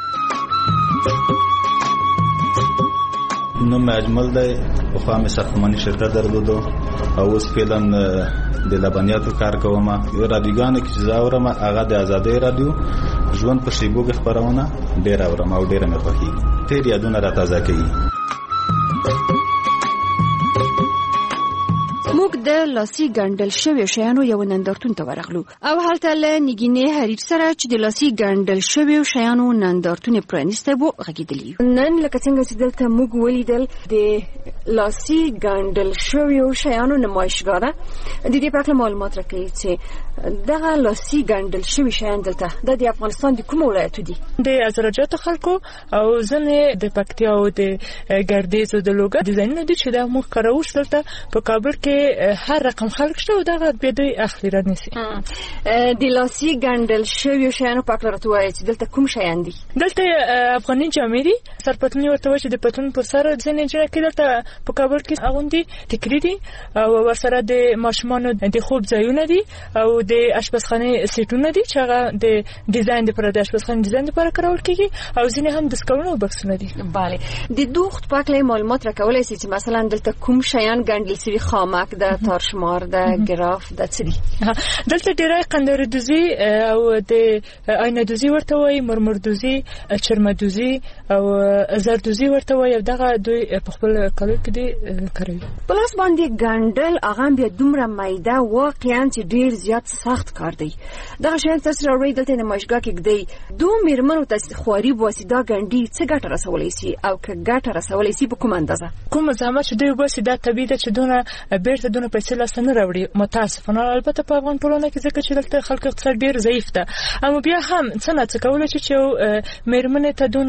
نوم اجمل دی په خامه ساختماني شرکت درلودو او اوس فعلا د لبنیاتو کار کوم. رادیوګان کې زاورم هغه د آزادۍ رادیو ژوند په شیبو کې خبرونه ډیر اورم او ډیر مې خوښي تیر یادونه را تازه کوي. موږ د لاسي ګنډل شوی شیانو یو نندارتون ته ورغلو او هلته له نګینې حریف سره چې د لاسي ګنډل شوی شیانو نندارتون پرانیسته وو غږیدلی. نن لکه څنګه چې دلته موږ ولیدل د لاسي ګنډل شوی شیانو نمایشګاه ده. د دې په اړه معلومات راکړئ چې دغه لاسي ګنډل شوی شیان دلته د افغانستان د کوم ولایت دي؟ د ازرجات خلکو او ځنې د پکتیا او د ګردیز او د لوګر ډیزاینونه دي چې دا موږ کاروش دلته په کابل کې هر رقم خلک شته او دغه به دوی اخلي رانیسي. د لاسي ګنډل شوی شیانو په اړه راته وایي چې دلته کوم شیان دي؟ دلته افغاني جامې دي سرپټنی ورته وایي چې د پتلون پر سر ځنې جوړ کړي دلته په کابل کې اغوندي ټیکري دي او ورسره د ماشومانو د خوب ځایونه دي او د اشپزخانه سیټونه دي چې هغه د ډیزاین لپاره د اشپزخانه ډیزاین لپاره کارول کیږي او ځینې هم د سکرونو بکسونه دي. bale د دوخت په اړه معلومات راکولای شي چې مثلا دلته کوم شیان ګنډل شوی خامک د تارشمار د ګراف د څری دلته ډیرای قندار دوزی او د آینه دوزی ورته وایي مرمر دوزی چرم دوزی او زر دوزی ورته وایي دغه دوی په خپل کالو کې دي کوي. پلاس باندې ګنډل هغه بیا دومره مایده واقعا چې ډیر زیات سخت کار دی. دغه شیان تاسو راوړئ دلته نمایشګاه کې دی دوه میرمنو ته خواري واسطه ګنډي څه ګټه رسولای شي او که ګټه رسولای شي په کوم اندازه کوم زحمت چې دوی واسي دا طبيعي ده چې دونه بیرته دونه پیسې لاس نه راوړي. متاسفانه البته په افغان ټولنه کې ځکه چې دلته خلک اقتصاد ډیر ضعیف ده اما بیا هم څنګه څه کولای شي چې میرمنې ته دونه پیسې لاس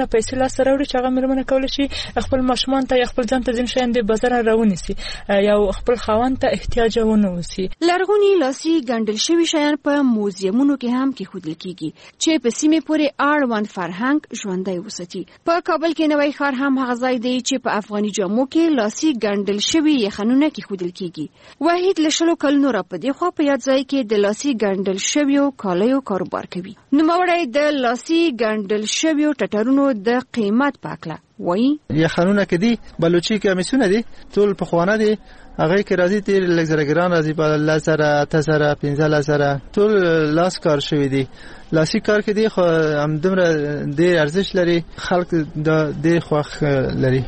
لاسته راوړي چې هغه مېرمنه کولی شي خپل ماشومان ته یا خپل ځان ته ځینې شیان د بازار راونیسي یا خپل خاوند ته احتیاج ونه اوسي. لرغوني لاسي ګنډل شوي شیان په موزیمونو کې هم کېښودل کېږي چې په سیمې پورې اړوند فرهنګ ژوندی وساتي. په کابل کې نوی ښار هم هغه ځای دی چې په افغاني جامو کې لاسي ګنډل شوي یخنونه کېښودل کېږي. وحید له شلو کلونو را په دې خوا په یاد ځای کې د لاسي ګنډل شویو کالیو کاروبار کوي. نوموړی د لاسي ګنډل شویو ټټرونو د قیمت په هکله وایي. یخنونه کې دي، بلوچي کمیسونه دي، ټول پخوانه دي. هغه کې راځي تیر لږ زره ګران راځي په لس زره اته زره پنځه لس زره ټول لاس کار شوي دي. لاسي کار کې دي خو همدومره ډېر ارزښت لري، خلک دا ډېر خوښ لري.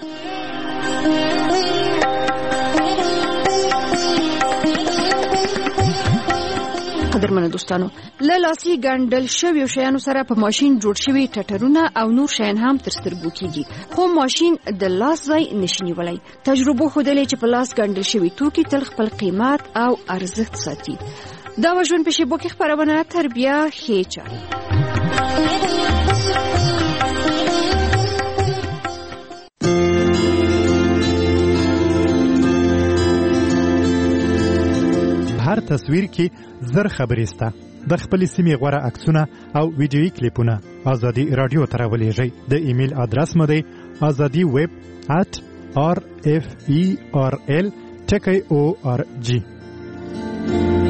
قدرمنو دوستانو، له لاسي ګنډل شویو شیانو سره په ماشین جوړ شوي ټټرونه او نور شیان هم تر سترګو کېږي، خو ماشین د لاس ځای نشي نیولی. تجربو ښودلې چې په لاس ګنډل شوي توکي تل خپل قیمت او ارزښت ساتي. دا وه ژوند په شیبو کې خپرونه، تر بیا ښې چارې. هر تصویر کې زر خبرې سته. د خپل سیمې غوره عکسونه او ویډیویي کلیپونه ازادي رادیو ته راولېږئ. د ایمیل ادرس مو دی ازادي ویب ات آر اف ای آر ال ټکی او آر جی.